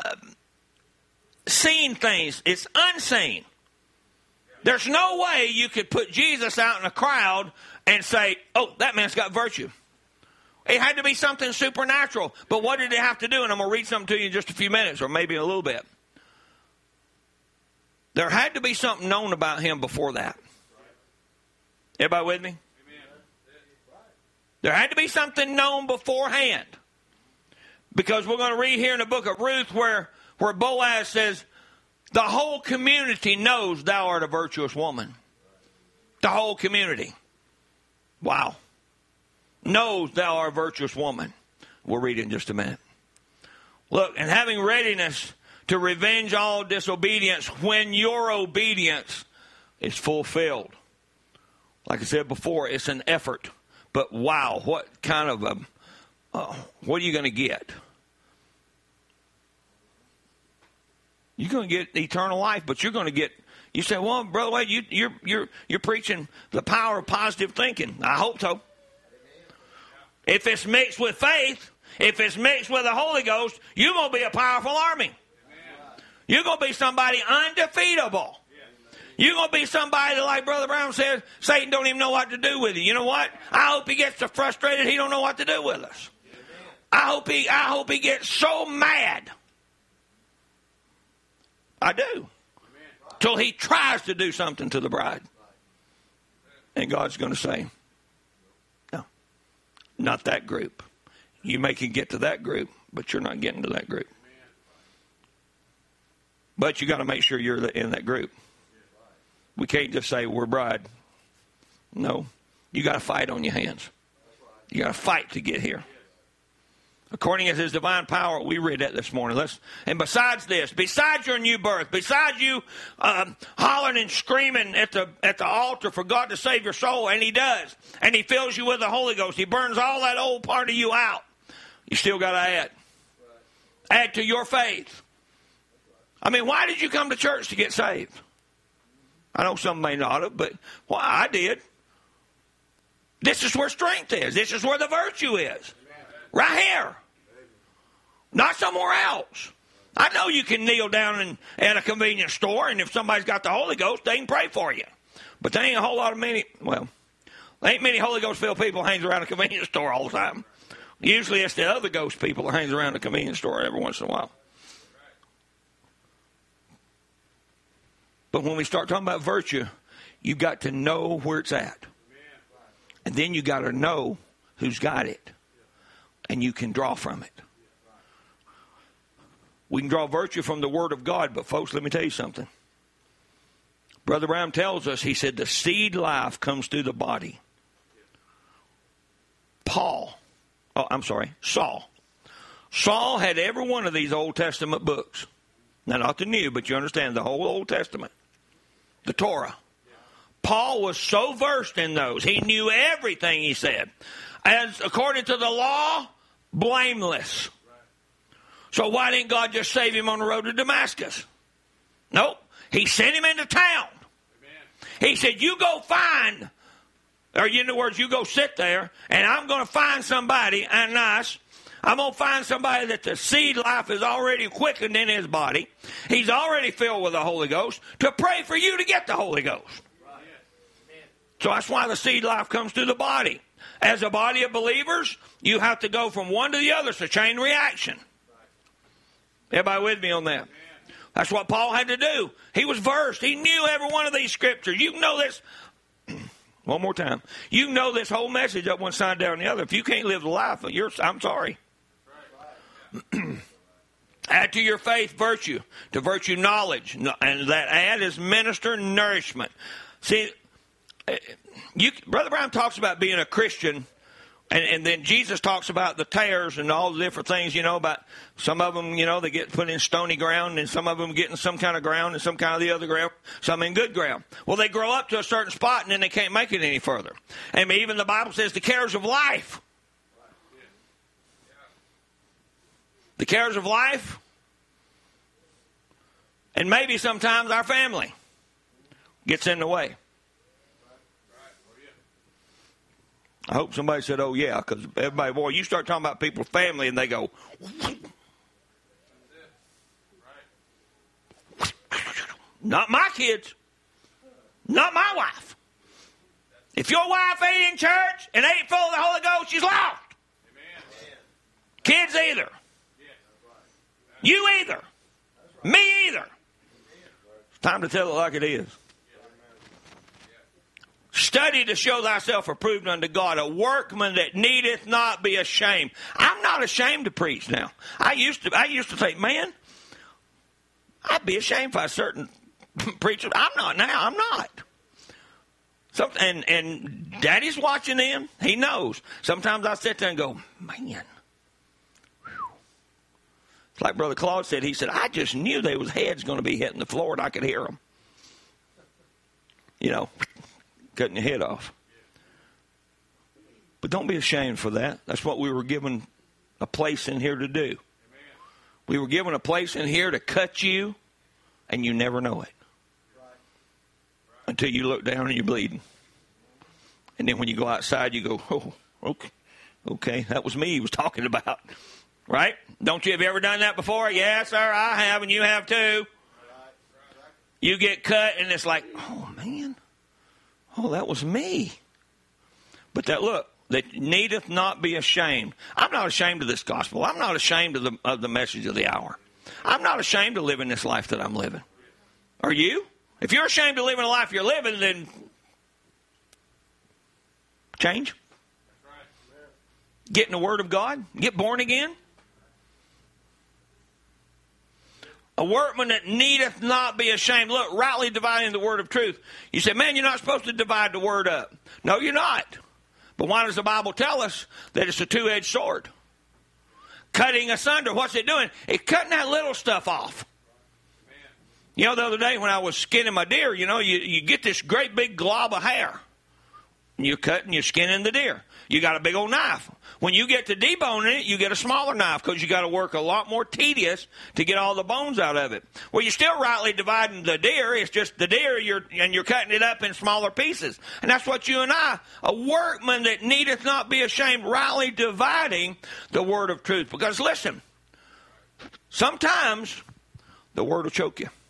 seen things. It's unseen. There's no way you could put Jesus out in a crowd and say, oh, that man's got virtue. It had to be something supernatural. But what did it have to do? And I'm going to read something to you in just a few minutes, or maybe a little bit. There had to be something known about him before that. Everybody with me? There had to be something known beforehand. Because we're going to read here in the book of Ruth where Boaz says, the whole community knows thou art a virtuous woman. The whole community. Wow. Knows thou art a virtuous woman. We'll read it in just a minute. Look, and having readiness to revenge all disobedience when your obedience is fulfilled. Like I said before, it's an effort. But wow, what kind of what are you going to get? You're going to get eternal life, but you're going to get. You say, well, Brother Wade, you're preaching the power of positive thinking. I hope so. If it's mixed with faith, if it's mixed with the Holy Ghost, you're going to be a powerful army. You're going to be somebody undefeatable. You're going to be somebody that, like Brother Brown said, Satan don't even know what to do with you. You know what? I hope he gets so frustrated he don't know what to do with us. I hope he gets so mad. I do. Till he tries to do something to the bride. And God's going to say, no, not that group. You may can get to that group, but you're not getting to that group. But you got to make sure you're in that group. We can't just say we're bride. No, you got to fight on your hands. You got to fight to get here. According to his divine power, we read that this morning. And besides this, besides your new birth, besides you hollering and screaming at the altar for God to save your soul, and he does, and he fills you with the Holy Ghost, he burns all that old part of you out, you still got to add. Add to your faith. I mean, why did you come to church to get saved? I know some may not have, but well, I did. This is where strength is. This is where the virtue is. Right here. Not somewhere else. I know you can kneel down at a convenience store, and if somebody's got the Holy Ghost, they can pray for you. But there ain't a whole lot of there ain't many Holy Ghost-filled people hangs around a convenience store all the time. Usually it's the other ghost people that hangs around the convenience store every once in a while. But when we start talking about virtue, you've got to know where it's at. And then you got to know who's got it. And you can draw from it. We can draw virtue from the Word of God, but folks, let me tell you something. Brother Brown tells us, he said, the seed life comes through the body. Saul. Saul had every one of these Old Testament books. Now, not the New, but you understand the whole Old Testament. The Torah. Paul was so versed in those. He knew everything he said. As according to the law, blameless. So why didn't God just save him on the road to Damascus? Nope. He sent him into town. He said, you go find, or in other words, you go sit there, and I'm going to find somebody, Ananias. I'm going to find somebody that the seed life is already quickened in his body. He's already filled with the Holy Ghost to pray for you to get the Holy Ghost. So that's why the seed life comes through the body. As a body of believers, you have to go from one to the other. It's a chain reaction. Everybody with me on that? That's what Paul had to do. He was versed. He knew every one of these scriptures. You can know this. One more time. You can know this whole message up one side, down the other. If you can't live the life, I'm sorry. Add to your faith virtue. To virtue knowledge. And that add is minister nourishment. See, Brother Brown talks about being a Christian, and then Jesus talks about the tares and all the different things, about some of them, they get put in stony ground, and some of them get in some kind of ground and some kind of the other ground, some in good ground. Well, they grow up to a certain spot, and then they can't make it any further. And even the Bible says the cares of life. The cares of life, and maybe sometimes our family gets in the way. I hope somebody said, oh, yeah, because everybody, boy, you start talking about people's family and they go, not my kids, not my wife. If your wife ain't in church and ain't full of the Holy Ghost, she's lost. Kids either. You either. Me either. It's time to tell it like it is. Study to show thyself approved unto God, a workman that needeth not be ashamed. I'm not ashamed to preach now. I used to think, man, I'd be ashamed if I was certain preachers. I'm not now. I'm not. And Daddy's watching them. He knows. Sometimes I sit there and go, man. Whew. It's like Brother Claude said. He said, I just knew there was heads going to be hitting the floor and I could hear them. You know, cutting your head off. But don't be ashamed for that. That's what we were given a place in here to do. Amen. We were given a place in here to cut you, and you never know it. Right. Until you look down and you're bleeding. And then when you go outside, you go, oh, okay, that was me he was talking about. Right? Don't you have ever done that before? Yes, sir, I have, and you have too. You get cut, and it's like, oh, man. Oh, that was me. But that needeth not be ashamed. I'm not ashamed of this gospel. I'm not ashamed of the message of the hour. I'm not ashamed to live in this life that I'm living. Are you? If you're ashamed to live in the life you're living, then change. Get in the Word of God. Get born again. A workman that needeth not be ashamed. Look, rightly dividing the word of truth. You say, man, you're not supposed to divide the word up. No, you're not. But why does the Bible tell us that it's a two-edged sword? Cutting asunder. What's it doing? It's cutting that little stuff off. You know, the other day when I was skinning my deer, you know, you get this great big glob of hair. And you're cutting, you're skinning the deer. You got a big old knife. When you get to deboning it, you get a smaller knife because you got to work a lot more tedious to get all the bones out of it. Well, you're still rightly dividing the deer. It's just the deer, you're cutting it up in smaller pieces. And that's what you and I, a workman that needeth not be ashamed, rightly dividing the word of truth. Because listen, sometimes the word will choke you.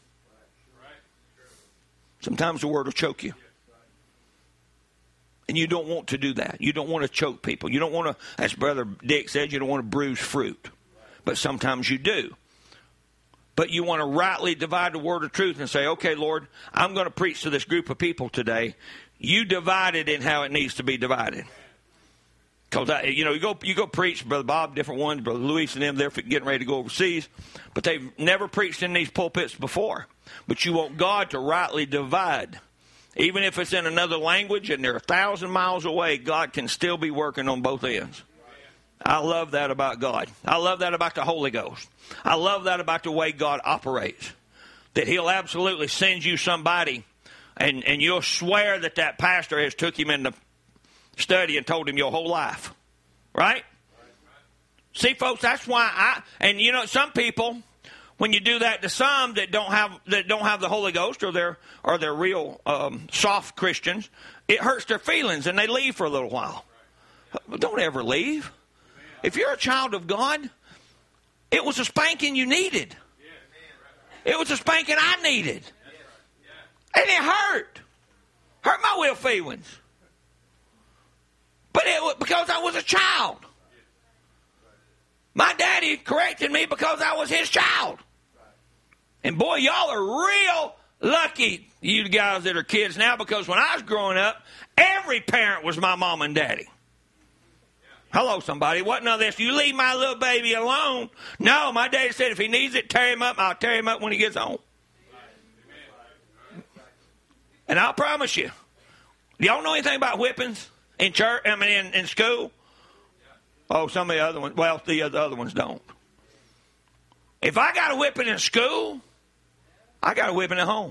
Sometimes the word will choke you. And you don't want to do that. You don't want to choke people. You don't want to, as Brother Dick said, you don't want to bruise fruit. But sometimes you do. But you want to rightly divide the word of truth and say, okay, Lord, I'm going to preach to this group of people today. You divide it in how it needs to be divided. Because, you go preach, Brother Bob, different ones, Brother Luis and them, they're getting ready to go overseas. But they've never preached in these pulpits before. But you want God to rightly divide. Even if it's in another language and they're 1,000 miles away, God can still be working on both ends. I love that about God. I love that about the Holy Ghost. I love that about the way God operates. That He'll absolutely send you somebody and you'll swear that pastor has took him in the study and told him your whole life. Right? See, folks, that's why some people, when you do that to some that don't have the Holy Ghost or they're real soft Christians, it hurts their feelings and they leave for a little while. But don't ever leave. If you're a child of God, it was a spanking you needed. It was a spanking I needed. And it hurt. Hurt my real feelings. But it was because I was a child. My daddy corrected me because I was his child. And boy, y'all are real lucky, you guys that are kids now, because when I was growing up, every parent was my mom and daddy. Hello, somebody. What none of this? You leave my little baby alone. No, my daddy said if he needs it, tear him up. I'll tear him up when he gets home. And I'll promise you, do y'all know anything about whippings in church? I mean, in school? Oh, some of the other ones. Well, the other ones don't. If I got a whipping in school, I got a whipping at home.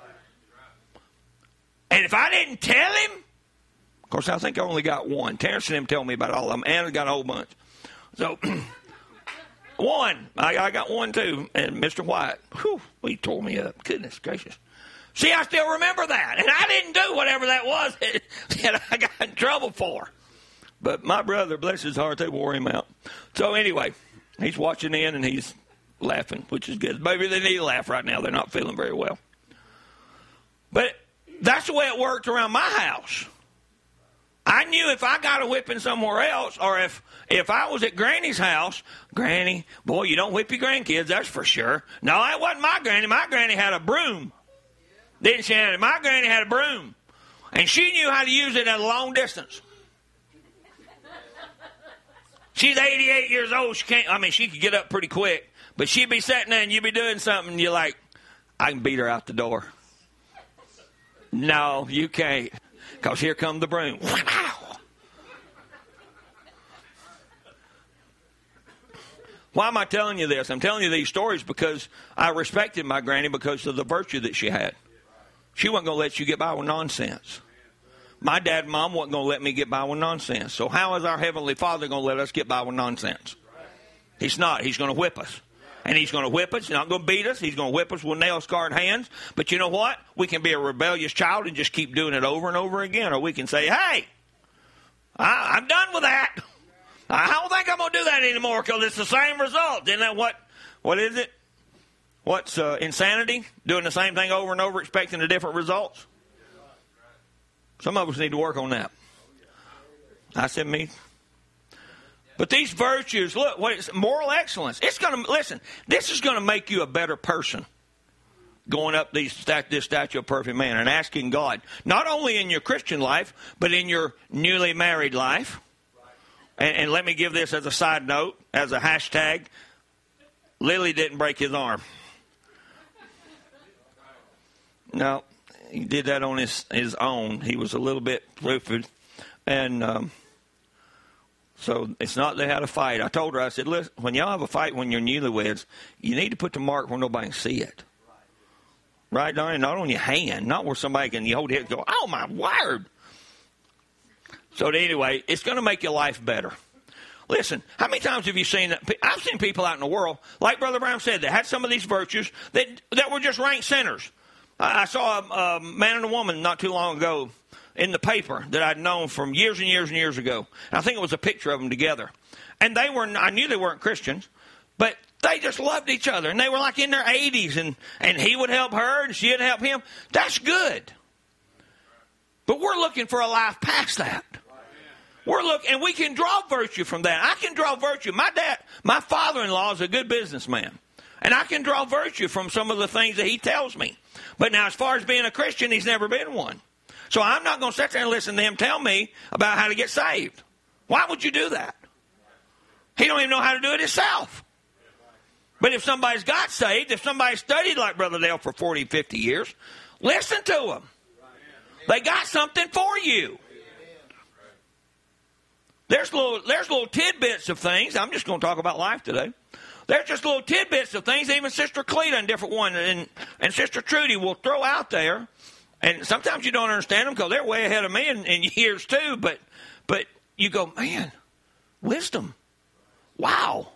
And if I didn't tell him, of course, I think I only got one. Terrence and him tell me about all of them. Anna got a whole bunch. So, one. I got one, too. And Mr. White, he tore me up. Goodness gracious. See, I still remember that. And I didn't do whatever that was that I got in trouble for. But my brother, bless his heart, they wore him out. So, anyway, he's watching in and he's laughing, which is good. Maybe they need to laugh right now. They're not feeling very well. But that's the way it worked around my house. I knew if I got a whipping somewhere else, or if I was at Granny's house, Granny, boy, you don't whip your grandkids, that's for sure. No, that wasn't my granny. My granny had a broom. Didn't she? My granny had a broom. And she knew how to use it at a long distance. She's 88 years old. She could get up pretty quick. But she'd be sitting there and you'd be doing something and you're like, I can beat her out the door. No, you can't. Because here come the broom. Why am I telling you this? I'm telling you these stories because I respected my granny because of the virtue that she had. She wasn't going to let you get by with nonsense. My dad and mom wasn't going to let me get by with nonsense. So how is our Heavenly Father going to let us get by with nonsense? He's not. He's going to whip us. And he's going to whip us. He's not going to beat us. He's going to whip us with nail-scarred hands. But you know what? We can be a rebellious child and just keep doing it over and over again. Or we can say, hey, I'm done with that. I don't think I'm going to do that anymore because it's the same result. Isn't that what is it? What's insanity? Doing the same thing over and over expecting the different results? Some of us need to work on that. I said me. But these virtues, look, moral excellence. It's going to, listen, this is going to make you a better person. Going up this statue of perfect man and asking God, not only in your Christian life, but in your newly married life. And let me give this as a side note, as a hashtag. Lily didn't break his arm. No, he did that on his own. He was a little bit roofed. And so it's not they had a fight. I told her, I said, listen, when y'all have a fight when you're newlyweds, you need to put the mark where nobody can see it. Right, Donnie? Not on your hand, not where somebody can, you hold it and go, oh, my word. So anyway, it's going to make your life better. Listen, how many times have you seen that? I've seen people out in the world, like Brother Brown said, that had some of these virtues that were just ranked sinners. I saw a man and a woman not too long ago in the paper that I'd known from years and years and years ago. And I think it was a picture of them together. And I knew they weren't Christians, but they just loved each other. And they were like in their 80s, and he would help her and she'd help him. That's good. But we're looking for a life past that. And we can draw virtue from that. I can draw virtue. My father-in-law is a good businessman. And I can draw virtue from some of the things that he tells me. But now, as far as being a Christian, he's never been one. So I'm not going to sit there and listen to him tell me about how to get saved. Why would you do that? He don't even know how to do it himself. But if somebody's got saved, if somebody studied like Brother Dale for 40, 50 years, listen to them. They got something for you. There's little tidbits of things. I'm just going to talk about life today. There's just little tidbits of things. Even Sister Cleta and different ones, and Sister Trudy will throw out there. And sometimes you don't understand them because they're way ahead of me in years too. But you go, man, wisdom. Wow.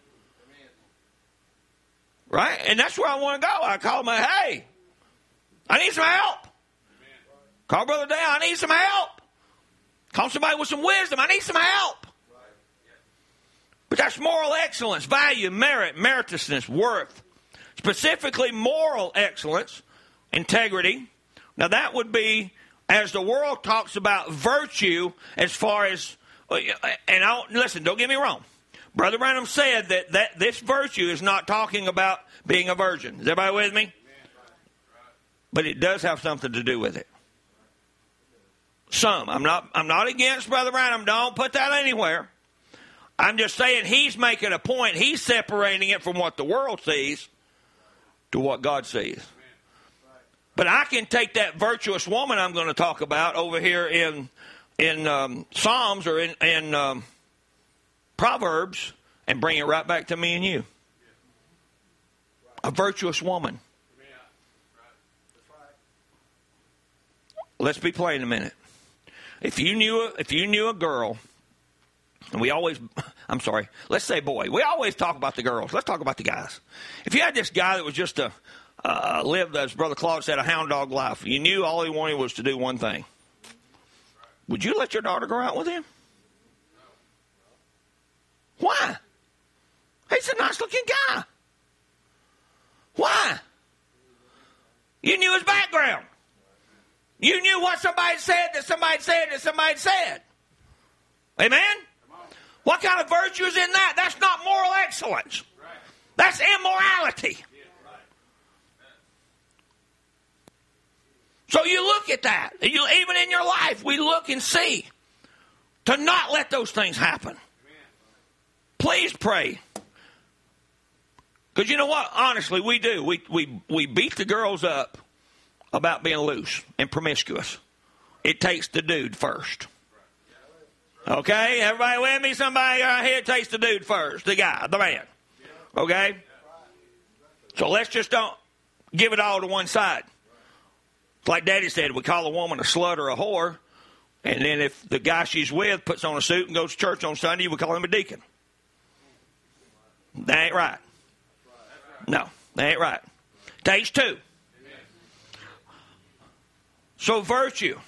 Right? And that's where I want to go. I call them, hey, I need some help. Call Brother Dale, I need some help. Call somebody with some wisdom, I need some help. But that's moral excellence, value, merit, meritoriousness, worth. Specifically moral excellence, integrity. Now that would be, as the world talks about virtue, as far as, and listen, don't get me wrong. Brother Branham said that this virtue is not talking about being a virgin. Is everybody with me? But it does have something to do with it. Some. I'm not against Brother Branham. Don't put that anywhere. I'm just saying he's making a point. He's separating it from what the world sees to what God sees. But I can take that virtuous woman I'm going to talk about over here in Psalms or in Proverbs and bring it right back to me and you. A virtuous woman. Let's be plain a minute. If you knew a girl, and let's say boy. We always talk about the girls. Let's talk about the guys. If you had this guy that was just lived, as Brother Claude said, a hound dog life, you knew all he wanted was to do one thing. Would you let your daughter go out with him? Why? He's a nice-looking guy. Why? You knew his background. You knew what somebody said that somebody said that somebody said. Amen? What kind of virtue is in that? That's not moral excellence. That's immorality. So you look at that. Even in your life, we look and see to not let those things happen. Please pray. Because you know what? Honestly, we do. We beat the girls up about being loose and promiscuous. It takes the dude first. Okay? Everybody with me? Somebody right here, it takes the dude first. The guy, the man. Okay? So let's just don't give it all to one side. Like Daddy said, we call a woman a slut or a whore. And then if the guy she's with puts on a suit and goes to church on Sunday, we call him a deacon. That ain't right. No, that ain't right. Takes two. So virtue.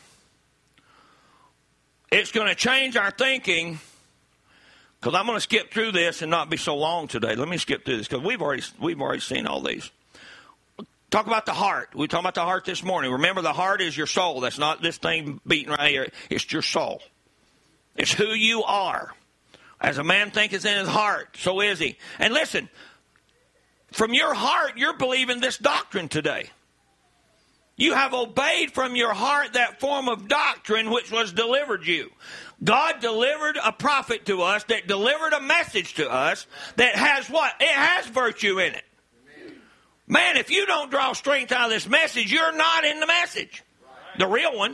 It's going to change our thinking, because I'm going to skip through this and not be so long today. Let me skip through this, because we've already seen all these. Talk about the heart. We talked about the heart this morning. Remember, the heart is your soul. That's not this thing beating right here. It's your soul. It's who you are. As a man thinketh in his heart, so is he. And listen, from your heart, you're believing this doctrine today. You have obeyed from your heart that form of doctrine which was delivered you. God delivered a prophet to us that delivered a message to us that has what? It has virtue in it. Man, if you don't draw strength out of this message, you're not in the message. The real one.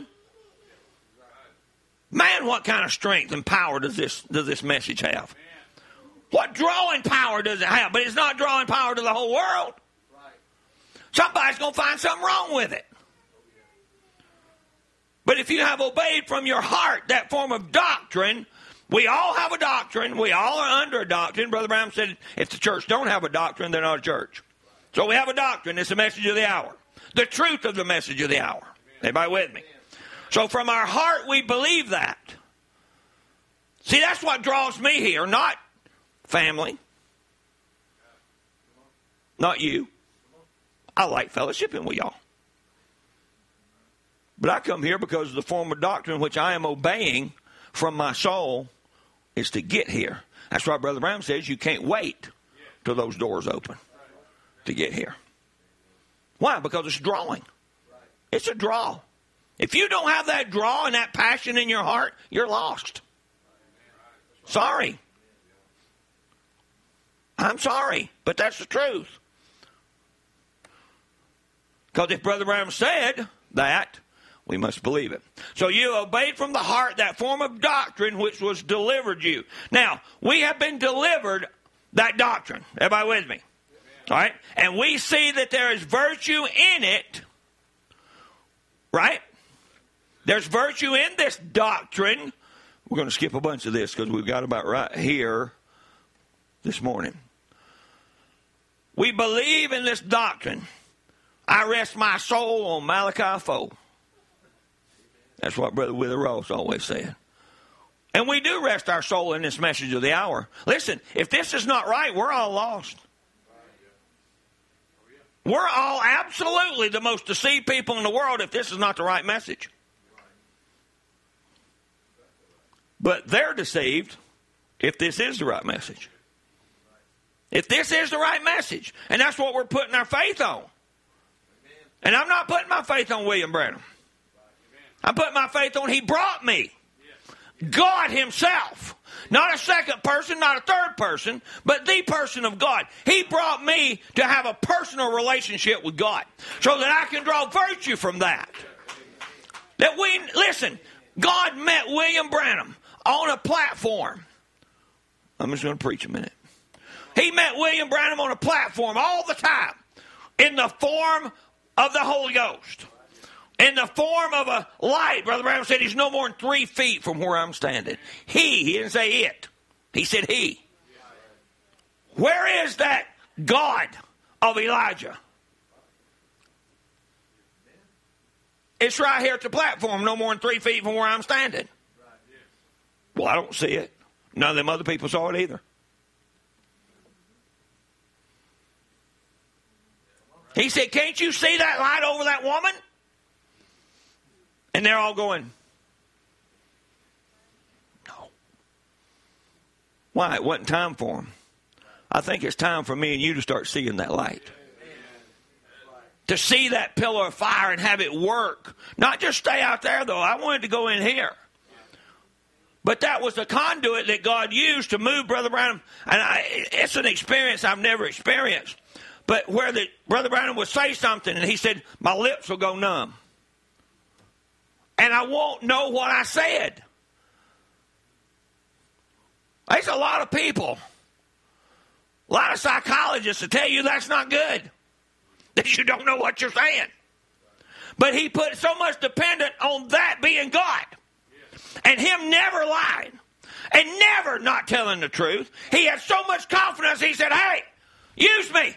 Man, what kind of strength and power does this message have? What drawing power does it have? But it's not drawing power to the whole world. Somebody's going to find something wrong with it. But if you have obeyed from your heart that form of doctrine, we all have a doctrine. We all are under a doctrine. Brother Brown said if the church don't have a doctrine, they're not a church. So we have a doctrine. It's the message of the hour. The truth of the message of the hour. Everybody with me? So from our heart, we believe that. See, that's what draws me here, not family. Not you. I like fellowshipping with y'all. But I come here because of the form of doctrine which I am obeying from my soul is to get here. That's why Brother Brown says you can't wait till those doors open to get here. Why? Because it's drawing. It's a draw. If you don't have that draw and that passion in your heart, you're lost. Sorry. I'm sorry, but that's the truth. Because if Brother Brown said that, we must believe it. So you obeyed from the heart that form of doctrine which was delivered you. Now, we have been delivered that doctrine. Everybody with me? All right? And we see that there is virtue in it. Right? There's virtue in this doctrine. We're going to skip a bunch of this because we've got about right here this morning. We believe in this doctrine. I rest my soul on Malachi 4. That's what Brother Wither Ross always said. And we do rest our soul in this message of the hour. Listen, if this is not right, we're all lost. We're all absolutely the most deceived people in the world if this is not the right message. But they're deceived if this is the right message. If this is the right message. And that's what we're putting our faith on. And I'm not putting my faith on William Branham. I'm putting my faith on he brought me. God himself. Not a second person, not a third person, but the person of God. He brought me to have a personal relationship with God so that I can draw virtue from that. Listen, God met William Branham on a platform. I'm just going to preach a minute. He met William Branham on a platform all the time in the form of the Holy Ghost. In the form of a light. Brother Branham said he's no more than 3 feet from where I'm standing. He didn't say it. He said he. Where is that God of Elijah? It's right here at the platform, no more than 3 feet from where I'm standing. Well, I don't see it. None of them other people saw it either. He said, can't you see that light over that woman? And they're all going, no. Why? It wasn't time for them. I think it's time for me and you to start seeing that light. to see that pillar of fire and have it work. Not just stay out there, though. I wanted to go in here. But that was the conduit that God used to move Brother Branham. And it's an experience I've never experienced. But where Brother Branham would say something, and he said, my lips will go numb. And I won't know what I said. There's a lot of people, a lot of psychologists to tell you that's not good, that you don't know what you're saying. But he put so much dependent on that being God and him never lying and never not telling the truth. He had so much confidence, he said, hey, use me.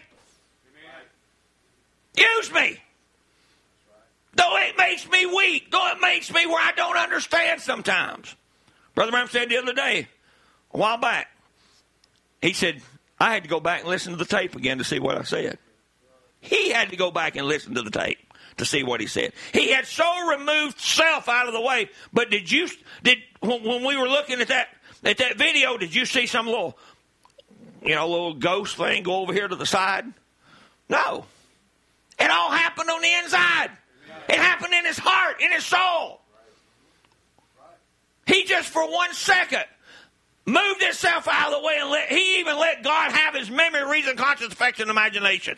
Use me. Though it makes me weak, though it makes me where I don't understand sometimes. Brother Branham said the other day, a while back, he said, I had to go back and listen to the tape again to see what I said. He had to go back and listen to the tape to see what he said. He had so removed self out of the way. But when we were looking at that video, did you see some little ghost thing go over here to the side? No. It all happened on the inside. It happened in his heart, in his soul. He just for 1 second moved himself out of the way and he even let God have his memory, reason, conscience, affection, imagination.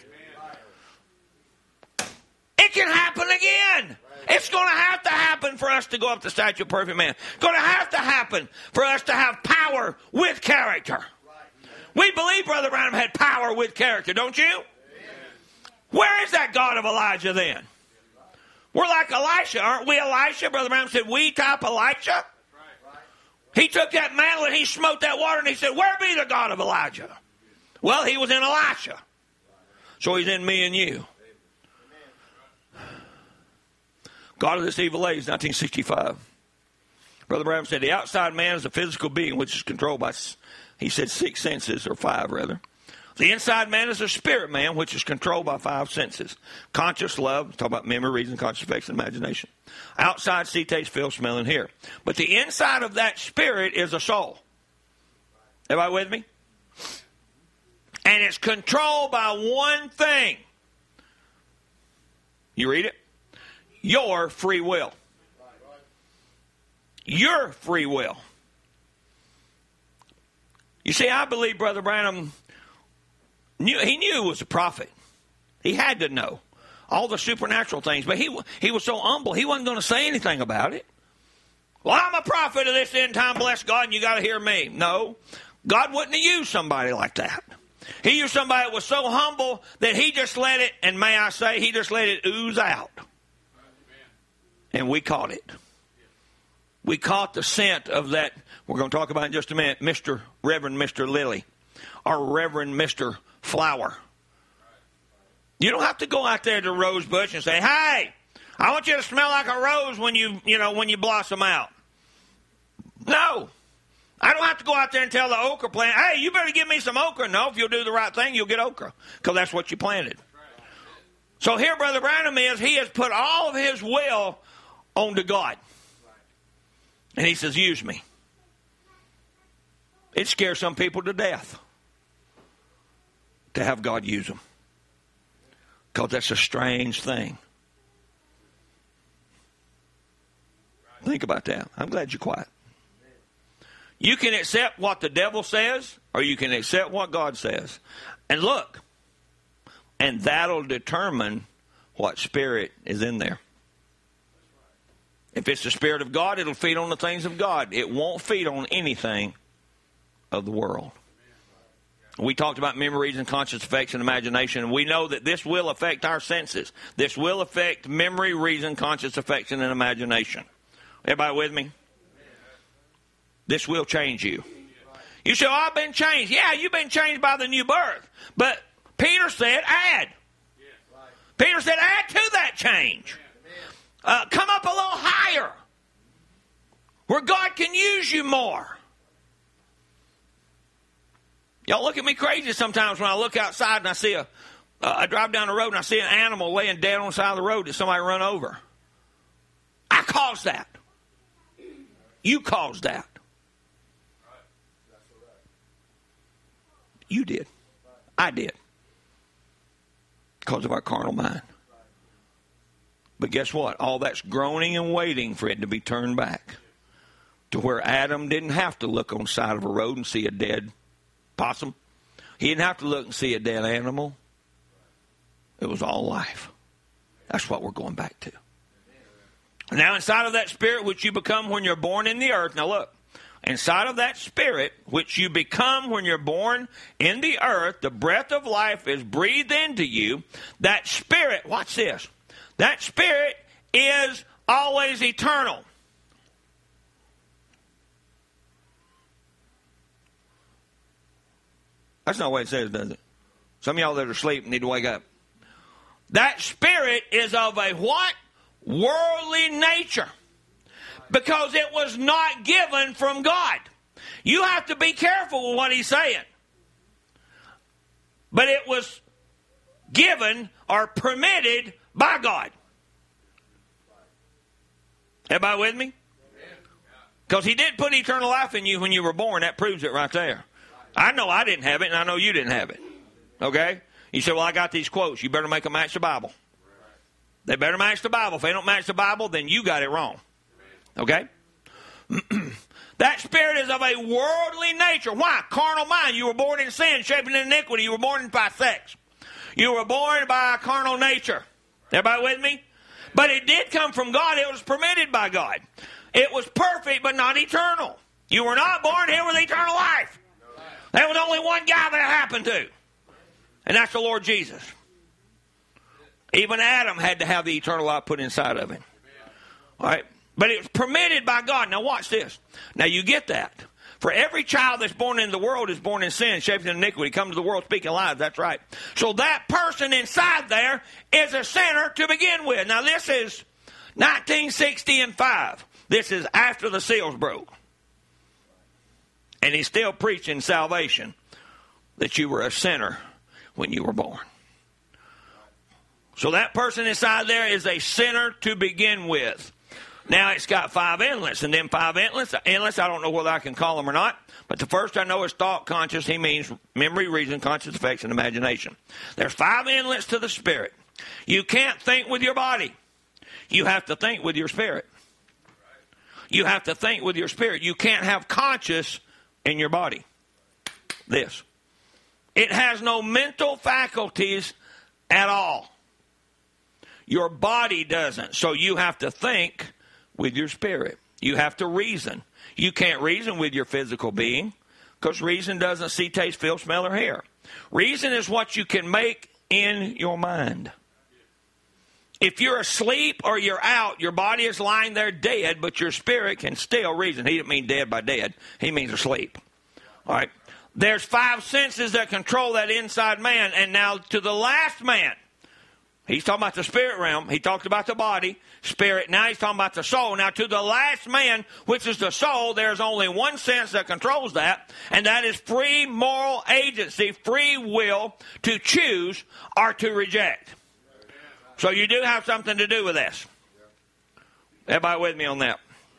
It can happen again. It's going to have to happen for us to go up to the statue of perfect man. It's going to have to happen for us to have power with character. We believe Brother Branham had power with character, don't you? Where is that God of Elijah then? We're like Elisha, aren't we Elisha? Brother Branham said, we type Elisha. He took that mantle and he smote that water and he said, where be the God of Elijah? Well, he was in Elisha. So he's in me and you. God of this evil age, 1965. Brother Branham said, the outside man is a physical being which is controlled by, he said, 6 senses, or 5 rather. The inside man is a spirit man, which is controlled by 5 senses. Conscious, love, talk about memory, reason, conscious, affection, imagination. Outside, see, taste, feel, smell, and hear. But the inside of that spirit is a soul. Everybody with me? And it's controlled by one thing. You read it? Your free will. Your free will. You see, I believe Brother Branham he knew he was a prophet. He had to know all the supernatural things, but he was so humble, he wasn't going to say anything about it. Well, I'm a prophet of this end time, bless God, and you got to hear me. No, God wouldn't have used somebody like that. He used somebody that was so humble that he just let it, and may I say, he just let it ooze out. And we caught it. We caught the scent of that, we're going to talk about in just a minute, Reverend Mr. Lily, or Reverend Mr. Flower. You don't have to go out there to the rose bush and say, hey, I want you to smell like a rose when you blossom out. No. I don't have to go out there and tell the okra plant, hey, you better give me some okra. No, if you'll do the right thing, you'll get okra, because that's what you planted. So here Brother Branham he has put all of his will onto God. And he says, use me. It scares some people to death to have God use them, because that's a strange thing. Think about that. I'm glad you're quiet. You can accept what the devil says, or you can accept what God says. And look, and that'll determine what spirit is in there. If it's the Spirit of God, it'll feed on the things of God. It won't feed on anything of the world. We talked about memory, reason, conscience, affection, imagination, and we know that this will affect our senses. This will affect memory, reason, conscience, affection, and imagination. Everybody with me? This will change you. You say, oh, I've been changed. Yeah, you've been changed by the new birth. But Peter said, add. Peter said, add to that change. Come up a little higher, where God can use you more. Y'all look at me crazy sometimes when I look outside and I see I drive down the road and I see an animal laying dead on the side of the road that somebody run over. I caused that. You caused that. You did. I did. Because of our carnal mind. But guess what? All that's groaning and waiting for it to be turned back to where Adam didn't have to look on the side of a road and see a dead possum. He didn't have to look and see a dead animal. It was all life. That's what we're going back to. Now, inside of that spirit which you become when you're born in the earth, now look, inside of that spirit which you become when you're born in the earth, the breath of life is breathed into you. That spirit, watch this, that spirit is always eternal. That's not what it says, does it? Some of y'all that are asleep need to wake up. That spirit is of a what? Worldly nature. Because it was not given from God. You have to be careful with what he's saying. But it was given or permitted by God. Everybody with me? Because he did put eternal life in you when you were born. That proves it right there. I know I didn't have it, and I know you didn't have it. Okay? You say, well, I got these quotes. You better make them match the Bible. They better match the Bible. If they don't match the Bible, then you got it wrong. Okay? That spirit is of a worldly nature. Why? Carnal mind. You were born in sin, shaping in iniquity. You were born by sex. You were born by a carnal nature. Everybody with me? But it did come from God. It was permitted by God. It was perfect, but not eternal. You were not born here with eternal life. There was only one guy that happened to. And that's the Lord Jesus. Even Adam had to have the eternal life put inside of him. All right? But it was permitted by God. Now watch this. Now you get that. For every child that's born in the world is born in sin, shaped in iniquity, come to the world speaking lies. That's right. So that person inside there is a sinner to begin with. Now this is 1965. This is after the seals broke. And he's still preaching salvation, that you were a sinner when you were born. So that person inside there is a sinner to begin with. Now it's got 5 inlets, and then 5 inlets, I don't know whether I can call them or not, but the first I know is thought, conscious. He means memory, reason, conscious, effects, and imagination. There's 5 inlets to the spirit. You can't think with your body. You have to think with your spirit. You have to think with your spirit. You can't have conscious in your body. This. It has no mental faculties at all. Your body doesn't. So you have to think with your spirit. You have to reason. You can't reason with your physical being because reason doesn't see, taste, feel, smell, or hear. Reason is what you can make in your mind. If you're asleep or you're out, your body is lying there dead, but your spirit can still reason. He didn't mean dead by dead. He means asleep. All right. There's 5 senses that control that inside man. And now to the last man. He's talking about the spirit realm. He talked about the body, spirit. Now he's talking about the soul. Now to the last man, which is the soul, there's only one sense that controls that, and that is free moral agency, free will to choose or to reject. So you do have something to do with this. Everybody with me on that?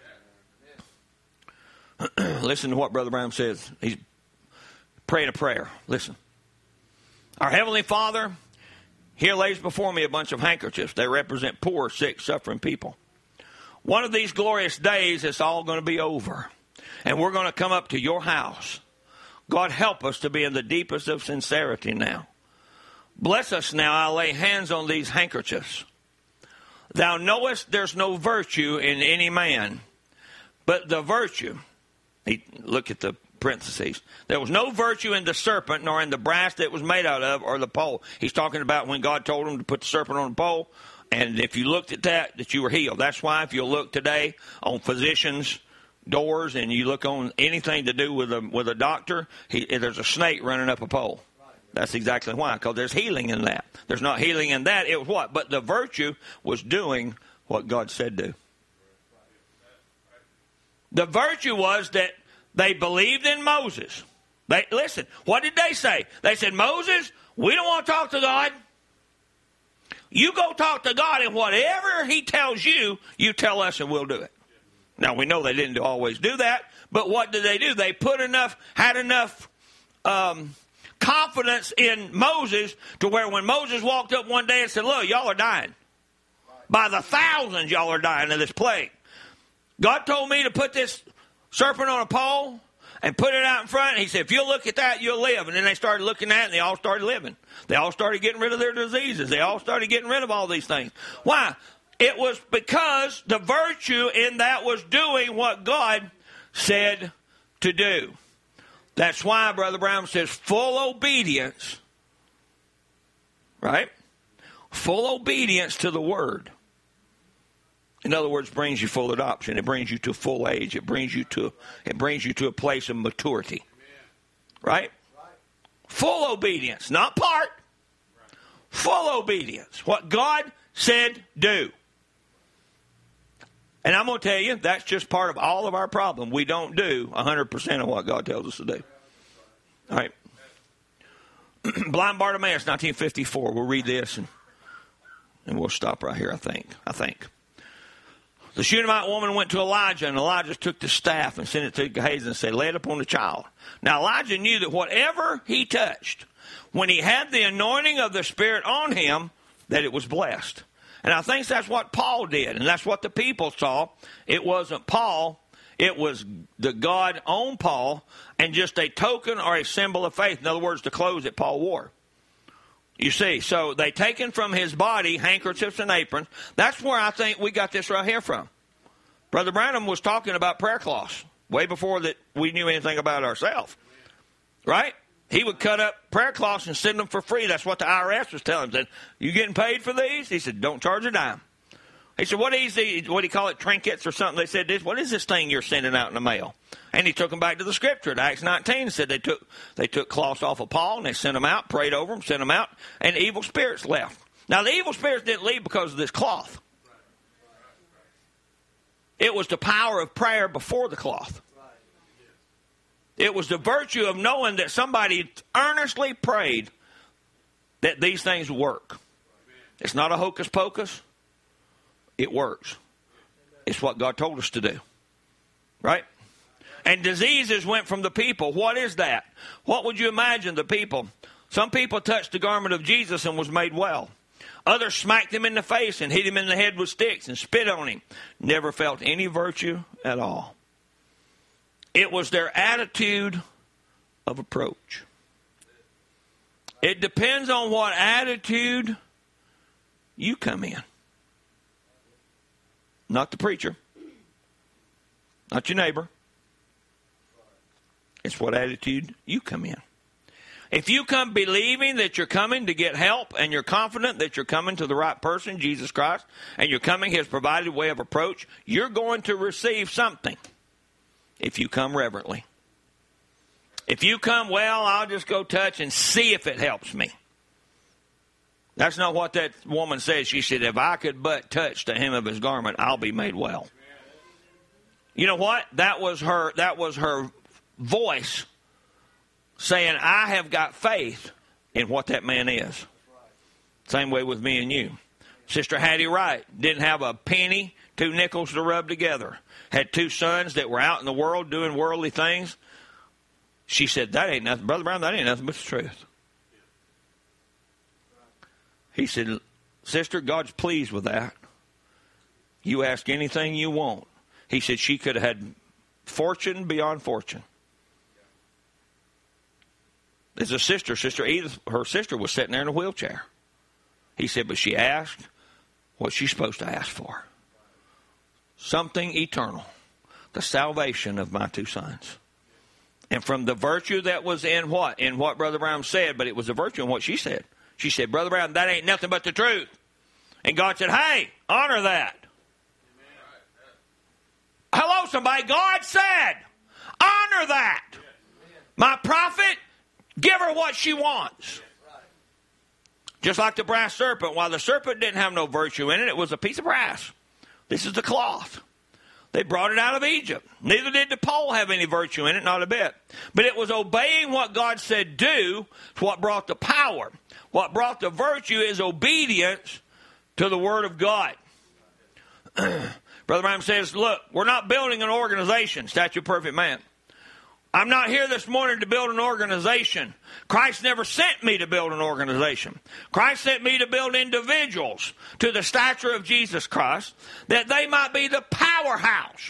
Listen to what Brother Brown says. He's praying a prayer. Listen. Our Heavenly Father, here lays before me a bunch of handkerchiefs. They represent poor, sick, suffering people. One of these glorious days, it's all going to be over. And we're going to come up to your house. God, help us to be in the deepest of sincerity now. Bless us now. I lay hands on these handkerchiefs. Thou knowest there's no virtue in any man, but the virtue. Look at the parentheses. There was no virtue in the serpent, nor in the brass that it was made out of, or the pole. He's talking about when God told him to put the serpent on the pole, and if you looked at that you were healed. That's why if you'll look today on physicians' doors, and you look on anything to do with a doctor, there's a snake running up a pole. That's exactly why, because there's healing in that. There's not healing in that. It was what? But the virtue was doing what God said do. The virtue was that they believed in Moses. Listen, what did they say? They said, Moses, we don't want to talk to God. You go talk to God, and whatever he tells you, you tell us and we'll do it. Now, we know they didn't always do that, but what did they do? They had enough confidence in Moses to where when Moses walked up one day and said, look, y'all are dying. By the thousands, y'all are dying of this plague. God told me to put this serpent on a pole and put it out in front. He said, if you'll look at that, you'll live. And then they started looking at it, and they all started living. They all started getting rid of their diseases. They all started getting rid of all these things. Why? It was because the virtue in that was doing what God said to do. That's why Brother Brown says full obedience, right? Full obedience to the Word. In other words, brings you full adoption. It brings you to full age. It brings you to a place of maturity. Right? Full obedience, not part. Full obedience. What God said, do. And I'm going to tell you, that's just part of all of our problem. We don't do 100% of what God tells us to do. All right. Blind Bartimaeus, 1954. We'll read this and we'll stop right here, I think. The Shunammite woman went to Elijah, and Elijah took the staff and sent it to Gehazi and said, lay it upon the child. Now Elijah knew that whatever he touched, when he had the anointing of the Spirit on him, that it was blessed. And I think that's what Paul did, and that's what the people saw. It wasn't Paul. It was the God on Paul, and just a token or a symbol of faith. In other words, the clothes that Paul wore. You see, so they taken from his body handkerchiefs and aprons. That's where I think we got this right here from. Brother Branham was talking about prayer cloths way before that we knew anything about ourselves. Right? He would cut up prayer cloths and send them for free. That's what the IRS was telling him. Said, you getting paid for these? He said, don't charge a dime. He said, what do you call it, trinkets or something? They said, what is this thing you're sending out in the mail? And he took them back to the scripture. Acts 19 said they took cloths off of Paul, and they sent them out, prayed over them, sent them out, and evil spirits left. Now, the evil spirits didn't leave because of this cloth. It was the power of prayer before the cloth. It was the virtue of knowing that somebody earnestly prayed that these things work. It's not a hocus pocus. It works. It's what God told us to do. Right? And diseases went from the people. What is that? What would you imagine the people? Some people touched the garment of Jesus and was made well. Others smacked him in the face and hit him in the head with sticks and spit on him. Never felt any virtue at all. It was their attitude of approach. It depends on what attitude you come in. Not the preacher. Not your neighbor. It's what attitude you come in. If you come believing that you're coming to get help and you're confident that you're coming to the right person, Jesus Christ, and you're coming his provided way of approach, you're going to receive something if you come reverently. If you come, well, I'll just go touch and see if it helps me. That's not what that woman said. She said, if I could but touch the hem of his garment, I'll be made well. You know what? That was her voice saying, I have got faith in what that man is. Same way with me and you. Sister Hattie Wright didn't have a penny, 2 nickels to rub together. Had 2 sons that were out in the world doing worldly things. She said, that ain't nothing. Brother Brown, that ain't nothing but the truth. He said, sister, God's pleased with that. You ask anything you want. He said she could have had fortune beyond fortune. There's a sister, Sister Edith, her sister was sitting there in a wheelchair. He said, but she asked what she's supposed to ask for. Something eternal. The salvation of my 2 sons. And from the virtue that was in what? In what Brother Brown said, but it was the virtue in what she said. She said, Brother Brown, that ain't nothing but the truth. And God said, hey, honor that. Hello, somebody. God said, honor that. My prophet, give her what she wants. Just like the brass serpent. While the serpent didn't have no virtue in it, it was a piece of brass. This is the cloth. They brought it out of Egypt. Neither did the pole have any virtue in it, not a bit. But it was obeying what God said do, what brought the power. What brought the virtue is obedience to the Word of God. Brother Branham says, look, we're not building an organization, Statue of Perfect Man. I'm not here this morning to build an organization. Christ never sent me to build an organization. Christ sent me to build individuals to the stature of Jesus Christ, that they might be the powerhouse.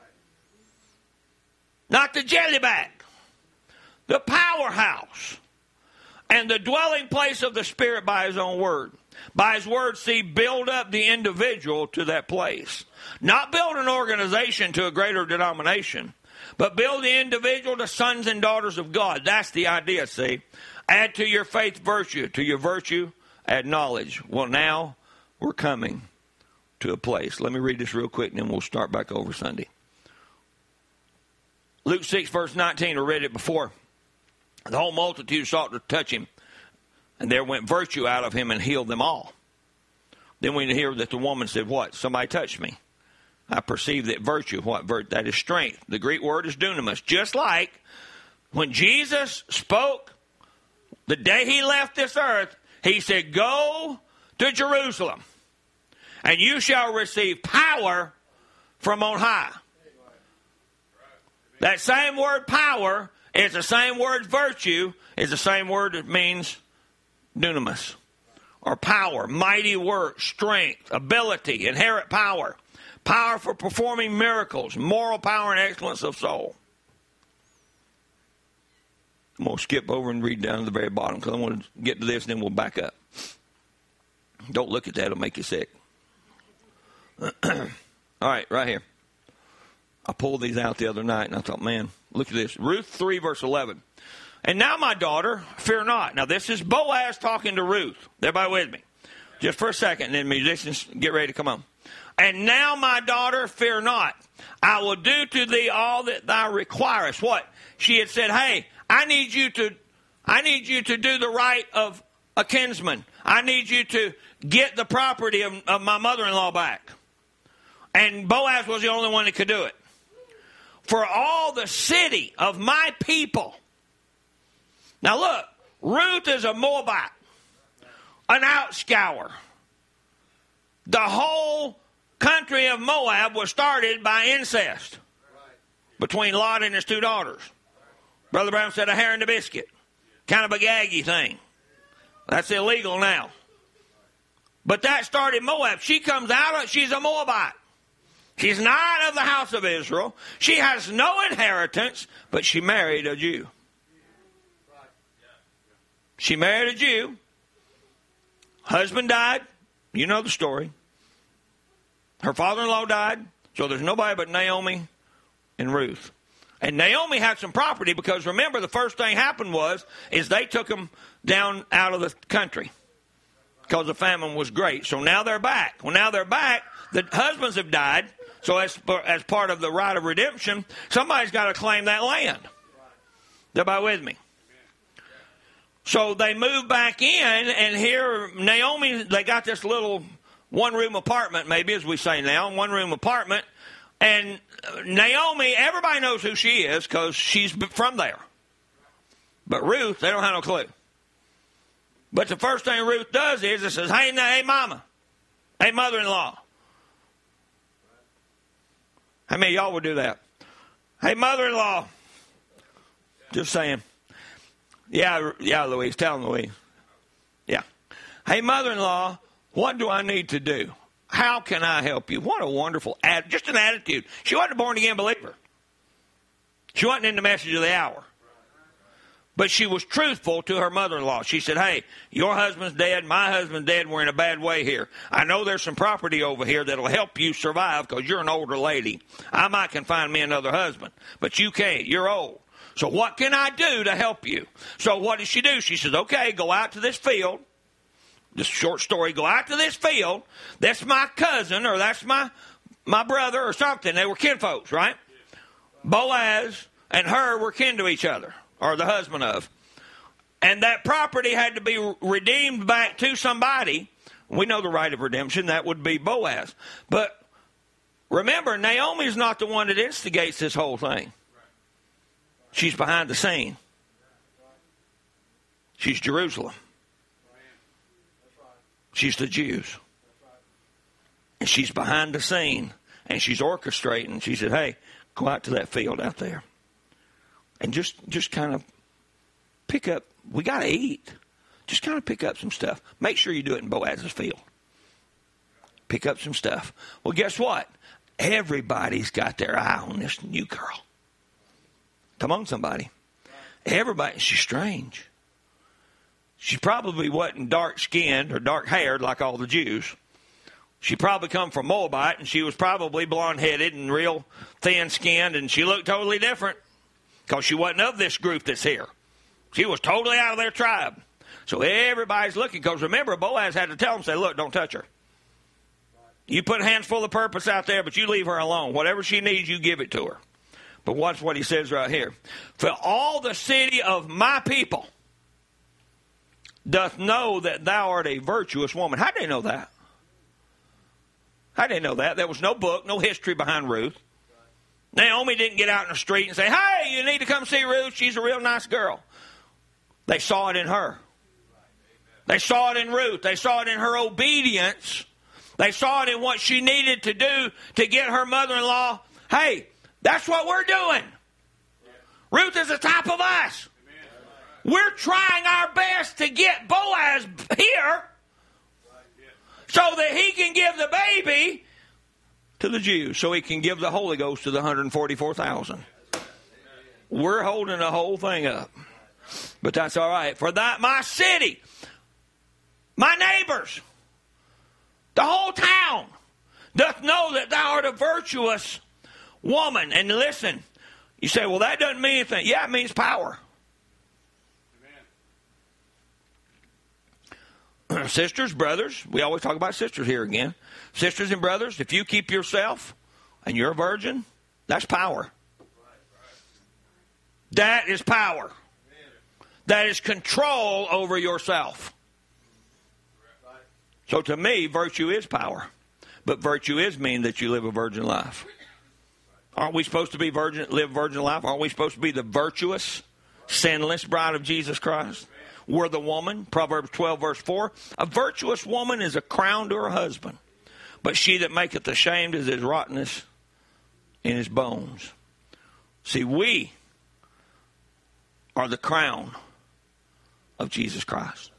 Not the jellyback. The powerhouse. And the dwelling place of the Spirit by His own word. By His word, see, build up the individual to that place. Not build an organization to a greater denomination, but build the individual to sons and daughters of God. That's the idea, see. Add to your faith virtue. To your virtue, add knowledge. Well, now we're coming to a place. Let me read this real quick, and then we'll start back over Sunday. Luke 6, verse 19, I read it before. The whole multitude sought to touch Him, and there went virtue out of Him and healed them all. Then we hear that the woman said, what? Somebody touched me. I perceive that virtue, what? That is strength. The Greek word is dunamis. Just like when Jesus spoke the day He left this earth, He said, go to Jerusalem, and you shall receive power from on high. That same word power is the same word virtue, is the same word that means dunamis, or power, mighty work, strength, ability, inherent power. Power for performing miracles, moral power and excellence of soul. I'm going to skip over and read down to the very bottom because I want to get to this and then we'll back up. Don't look at that, it'll make you sick. All right, right here. I pulled these out the other night and I thought, man, look at this. Ruth 3, verse 11. And now, my daughter, fear not. Now, this is Boaz talking to Ruth. Everybody with me? Just for a second, and then musicians, get ready to come on. And now, my daughter, fear not. I will do to thee all that thou requirest. What? She had said, hey, I need you to do the right of a kinsman. I need you to get the property of my mother-in-law back. And Boaz was the only one that could do it. For all the city of my people. Now look, Ruth is a Moabite, an outscour. The whole country of Moab was started by incest between Lot and his two daughters. Brother Brown said a hair in the biscuit. Kind of a gaggy thing. That's illegal now. But that started Moab. She comes out, she's a Moabite. She's not of the house of Israel. She has no inheritance, but she married a Jew. She married a Jew. Husband died. You know the story. Her father-in-law died. So there's nobody but Naomi and Ruth. And Naomi had some property because remember the first thing happened is they took them down out of the country because the famine was great. So now they're back. Well, now they're back. The husbands have died. So as part of the right of redemption, somebody's got to claim that land. Everybody with me? So they moved back in, and here Naomi, they got this little one-room apartment, maybe as we say now, one-room apartment. And Naomi, everybody knows who she is because she's from there. But Ruth, they don't have no clue. But the first thing Ruth does is it says, hey, mama, hey, mother-in-law. How many of y'all would do that? Hey, mother-in-law. Just saying. Yeah, Louise. Tell him, Louise. Yeah. Hey, mother-in-law, what do I need to do? How can I help you? What a wonderful just an attitude. She wasn't a born-again believer. She wasn't in the message of the hour. But she was truthful to her mother-in-law. She said, hey, your husband's dead, my husband's dead, we're in a bad way here. I know there's some property over here that'll help you survive because you're an older lady. I might can find me another husband, but you can't. You're old. So what can I do to help you? So what did she do? She says, okay, go out to this field. This short story, go out to this field. That's my cousin or that's my brother or something. They were kinfolks, right? Boaz and her were kin to each other, or the husband of. And that property had to be redeemed back to somebody. We know the right of redemption. That would be Boaz. But remember, Naomi's not the one that instigates this whole thing. She's behind the scene. She's Jerusalem. She's the Jews. And she's behind the scene. And she's orchestrating. She said, hey, go out to that field out there. And just kind of pick up. We got to eat. Just kind of pick up some stuff. Make sure you do it in Boaz's field. Pick up some stuff. Well, guess what? Everybody's got their eye on this new girl. Come on, somebody. Everybody, she's strange. She probably wasn't dark-skinned or dark-haired like all the Jews. She probably come from Moabite, and she was probably blonde-headed and real thin-skinned, and she looked totally different because she wasn't of this group that's here. She was totally out of their tribe. So everybody's looking because, remember, Boaz had to tell them, say, look, don't touch her. You put hands full of purpose out there, but you leave her alone. Whatever she needs, you give it to her. But watch what he says right here. For all the city of my people doth know that thou art a virtuous woman. How did they know that? How did they know that? There was no book, no history behind Ruth. Naomi didn't get out in the street and say, hey, you need to come see Ruth. She's a real nice girl. They saw it in her. They saw it in Ruth. They saw it in her obedience. They saw it in what she needed to do to get her mother-in-law. Hey, that's what we're doing. Ruth is the top of us. We're trying our best to get Boaz here so that he can give the baby to the Jews, so he can give the Holy Ghost to the 144,000. We're holding the whole thing up. But that's all right. For that my city, my neighbors, the whole town doth know that thou art a virtuous woman. And listen, you say, well, that doesn't mean anything. Yeah, it means power. Amen. Sisters, brothers, we always talk about sisters here again. Sisters and brothers, if you keep yourself and you're a virgin, that's power. That is power. That is control over yourself. So to me, virtue is power. But virtue is mean that you live a virgin life. Aren't we supposed to be live virgin life? Aren't we supposed to be the virtuous, sinless bride of Jesus Christ? We're the woman. Proverbs 12, verse 4. A virtuous woman is a crown to her husband, but she that maketh ashamed is his rottenness in his bones. See, we are the crown of Jesus Christ.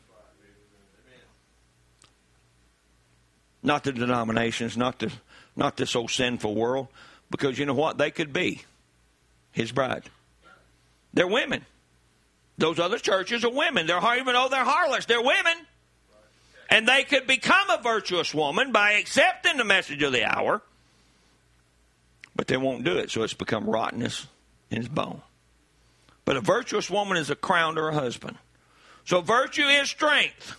Not the denominations, not this old sinful world. Because you know what? They could be his bride. They're women. Those other churches are women. Even though they're harlots, they're women. And they could become a virtuous woman by accepting the message of the hour. But they won't do it, so it's become rottenness in his bone. But a virtuous woman is a crown to her husband. So virtue is strength.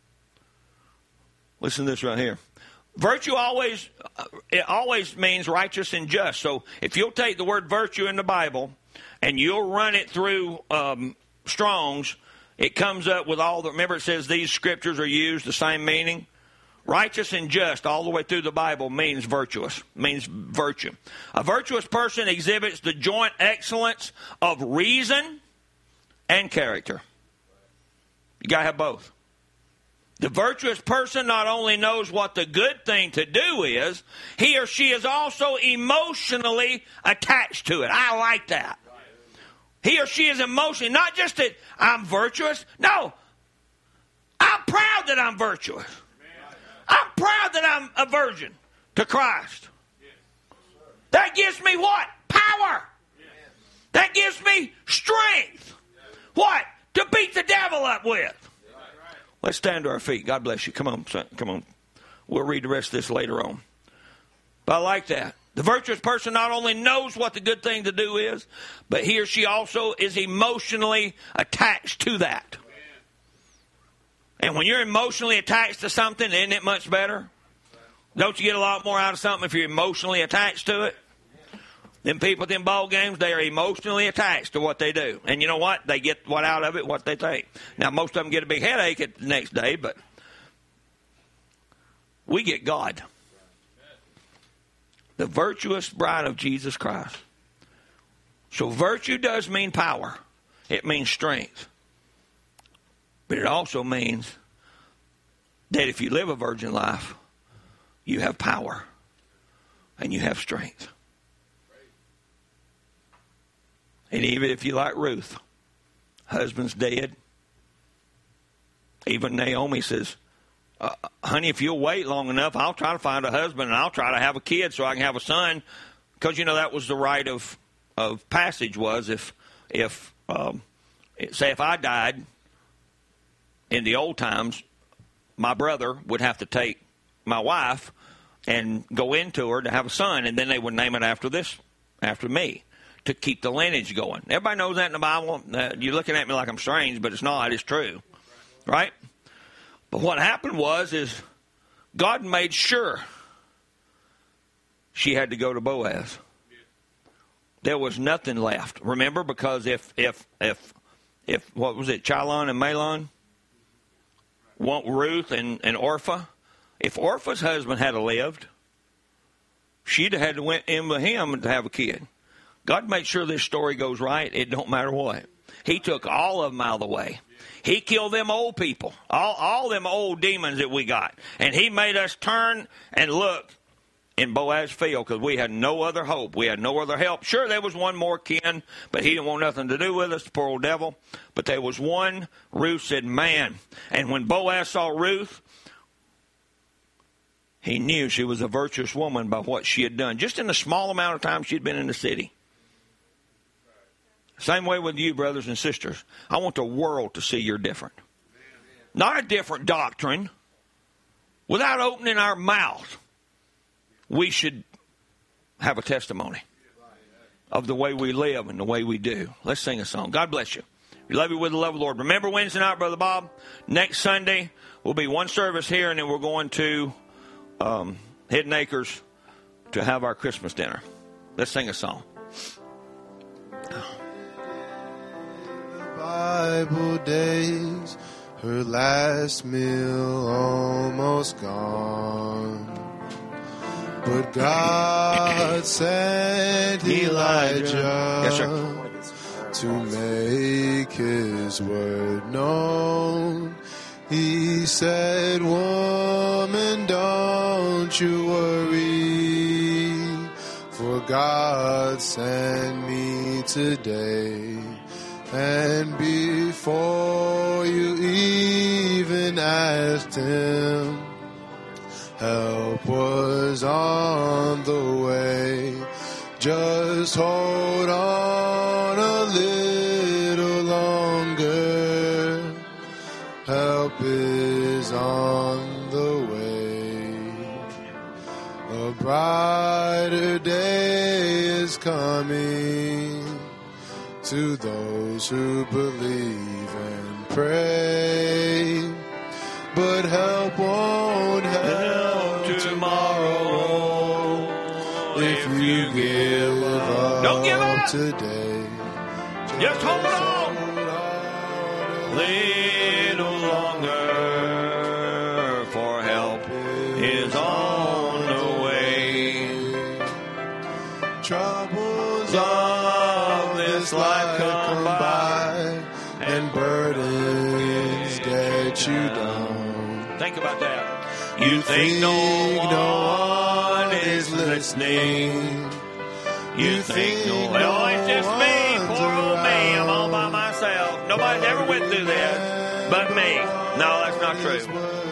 Listen to this right here. Virtue always means righteous and just. So if you'll take the word virtue in the Bible and you'll run it through Strong's, it comes up with all the, remember it says these scriptures are used, the same meaning. Righteous and just all the way through the Bible means virtuous, means virtue. A virtuous person exhibits the joint excellence of reason and character. You got to have both. The virtuous person not only knows what the good thing to do is, he or she is also emotionally attached to it. I like that. He or she is emotionally, not just that I'm virtuous. No, I'm proud that I'm virtuous. I'm proud that I'm a virgin to Christ. That gives me what? Power. That gives me strength. What? To beat the devil up with. Let's stand to our feet. God bless you. Come on, son. Come on. We'll read the rest of this later on. But I like that. The virtuous person not only knows what the good thing to do is, but he or she also is emotionally attached to that. And when you're emotionally attached to something, isn't it much better? Don't you get a lot more out of something if you're emotionally attached to it? Them people at them ball games, they are emotionally attached to what they do. And you know what? They get what out of it, what they think. Now, most of them get a big headache at the next day, but we get God. The virtuous bride of Jesus Christ. So virtue does mean power. It means strength. But it also means that if you live a virgin life, you have power and you have strength. And even if you like Ruth, husband's dead. Even Naomi says, honey, if you'll wait long enough, I'll try to find a husband and I'll try to have a kid so I can have a son. Because, that was the rite of passage was if say if I died in the old times, my brother would have to take my wife and go into her to have a son, and then they would name it after me, to keep the lineage going. Everybody knows that in the Bible. You're looking at me like I'm strange, but it's not. It's true. Right? But what happened is God made sure she had to go to Boaz. There was nothing left. Remember, because if what was it, Chalon and Malon? Want Ruth and Orpah? If Orpah's husband had lived, she'd have had to went in with him to have a kid. God made sure this story goes right. It don't matter what. He took all of them out of the way. He killed them old people, all them old demons that we got. And he made us turn and look in Boaz's field because we had no other hope. We had no other help. Sure, there was one more kin, but he didn't want nothing to do with us, the poor old devil. But there was one. Ruth said, man. And when Boaz saw Ruth, he knew she was a virtuous woman by what she had done, just in the small amount of time she'd been in the city. Same way with you, brothers and sisters. I want the world to see you're different. Not a different doctrine. Without opening our mouth, we should have a testimony of the way we live and the way we do. Let's sing a song. God bless you. We love you with the love of the Lord. Remember Wednesday night, Brother Bob? Next Sunday will be one service here, and then we're going to Hidden Acres to have our Christmas dinner. Let's sing a song. Bible days, her last meal almost gone. But God sent Elijah to make his word known. He said, woman, don't you worry, for God sent me today. And before you even asked him, help was on the way. Just hold on a little longer. Help is on the way. A brighter day is coming to those who believe and pray. But help won't help tomorrow if you give up. Don't give up today. Just hold on a little longer, for help is on the way. Troubles of this life come by, and burdens get you down. Think about that. You think no one is listening. You think no one, oh, it's just me, poor old me, I'm all by myself. Nobody's ever went through this but me. No, that's not true.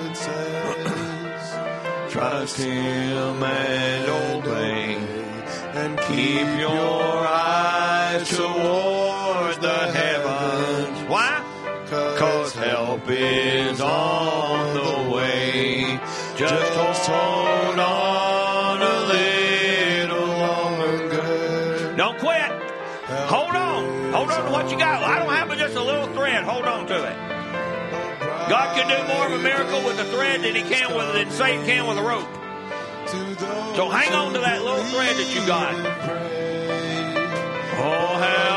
Trust him and obey, and keep your eyes toward the heavens. Why? 'Cause help is on the way. Just hold on a little longer. Don't quit. Hold on. Hold on to what you got. I don't have but just a little thread. Hold on to it. God can do more of a miracle with a thread than Satan can with a rope. So hang on to that little thread that you got. Oh,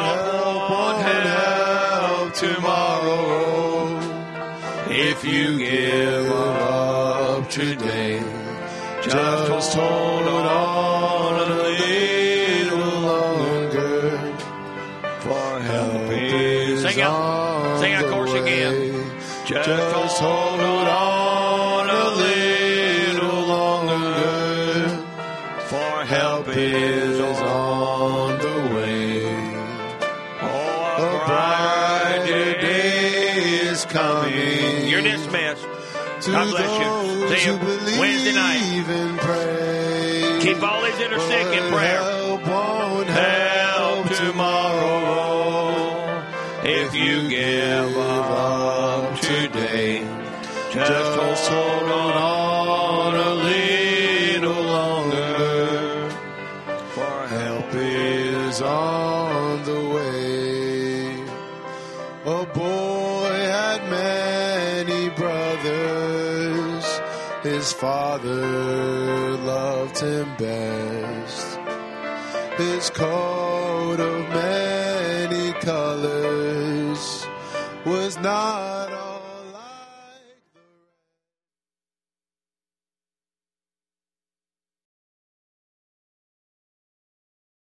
help tomorrow if you give up today. Just hold on a little longer, for help is on. Sing that chorus again. Just hold on a little longer, for help is on the way. brighter day is coming. You're dismissed. To God bless you. those See you who believe Wednesday night. and pray. Keep all these that are sick in But prayer. help won't Help tomorrow if you give up today. Just hold on a little longer, for help is on the way. A boy had many brothers. His father loved him best. His call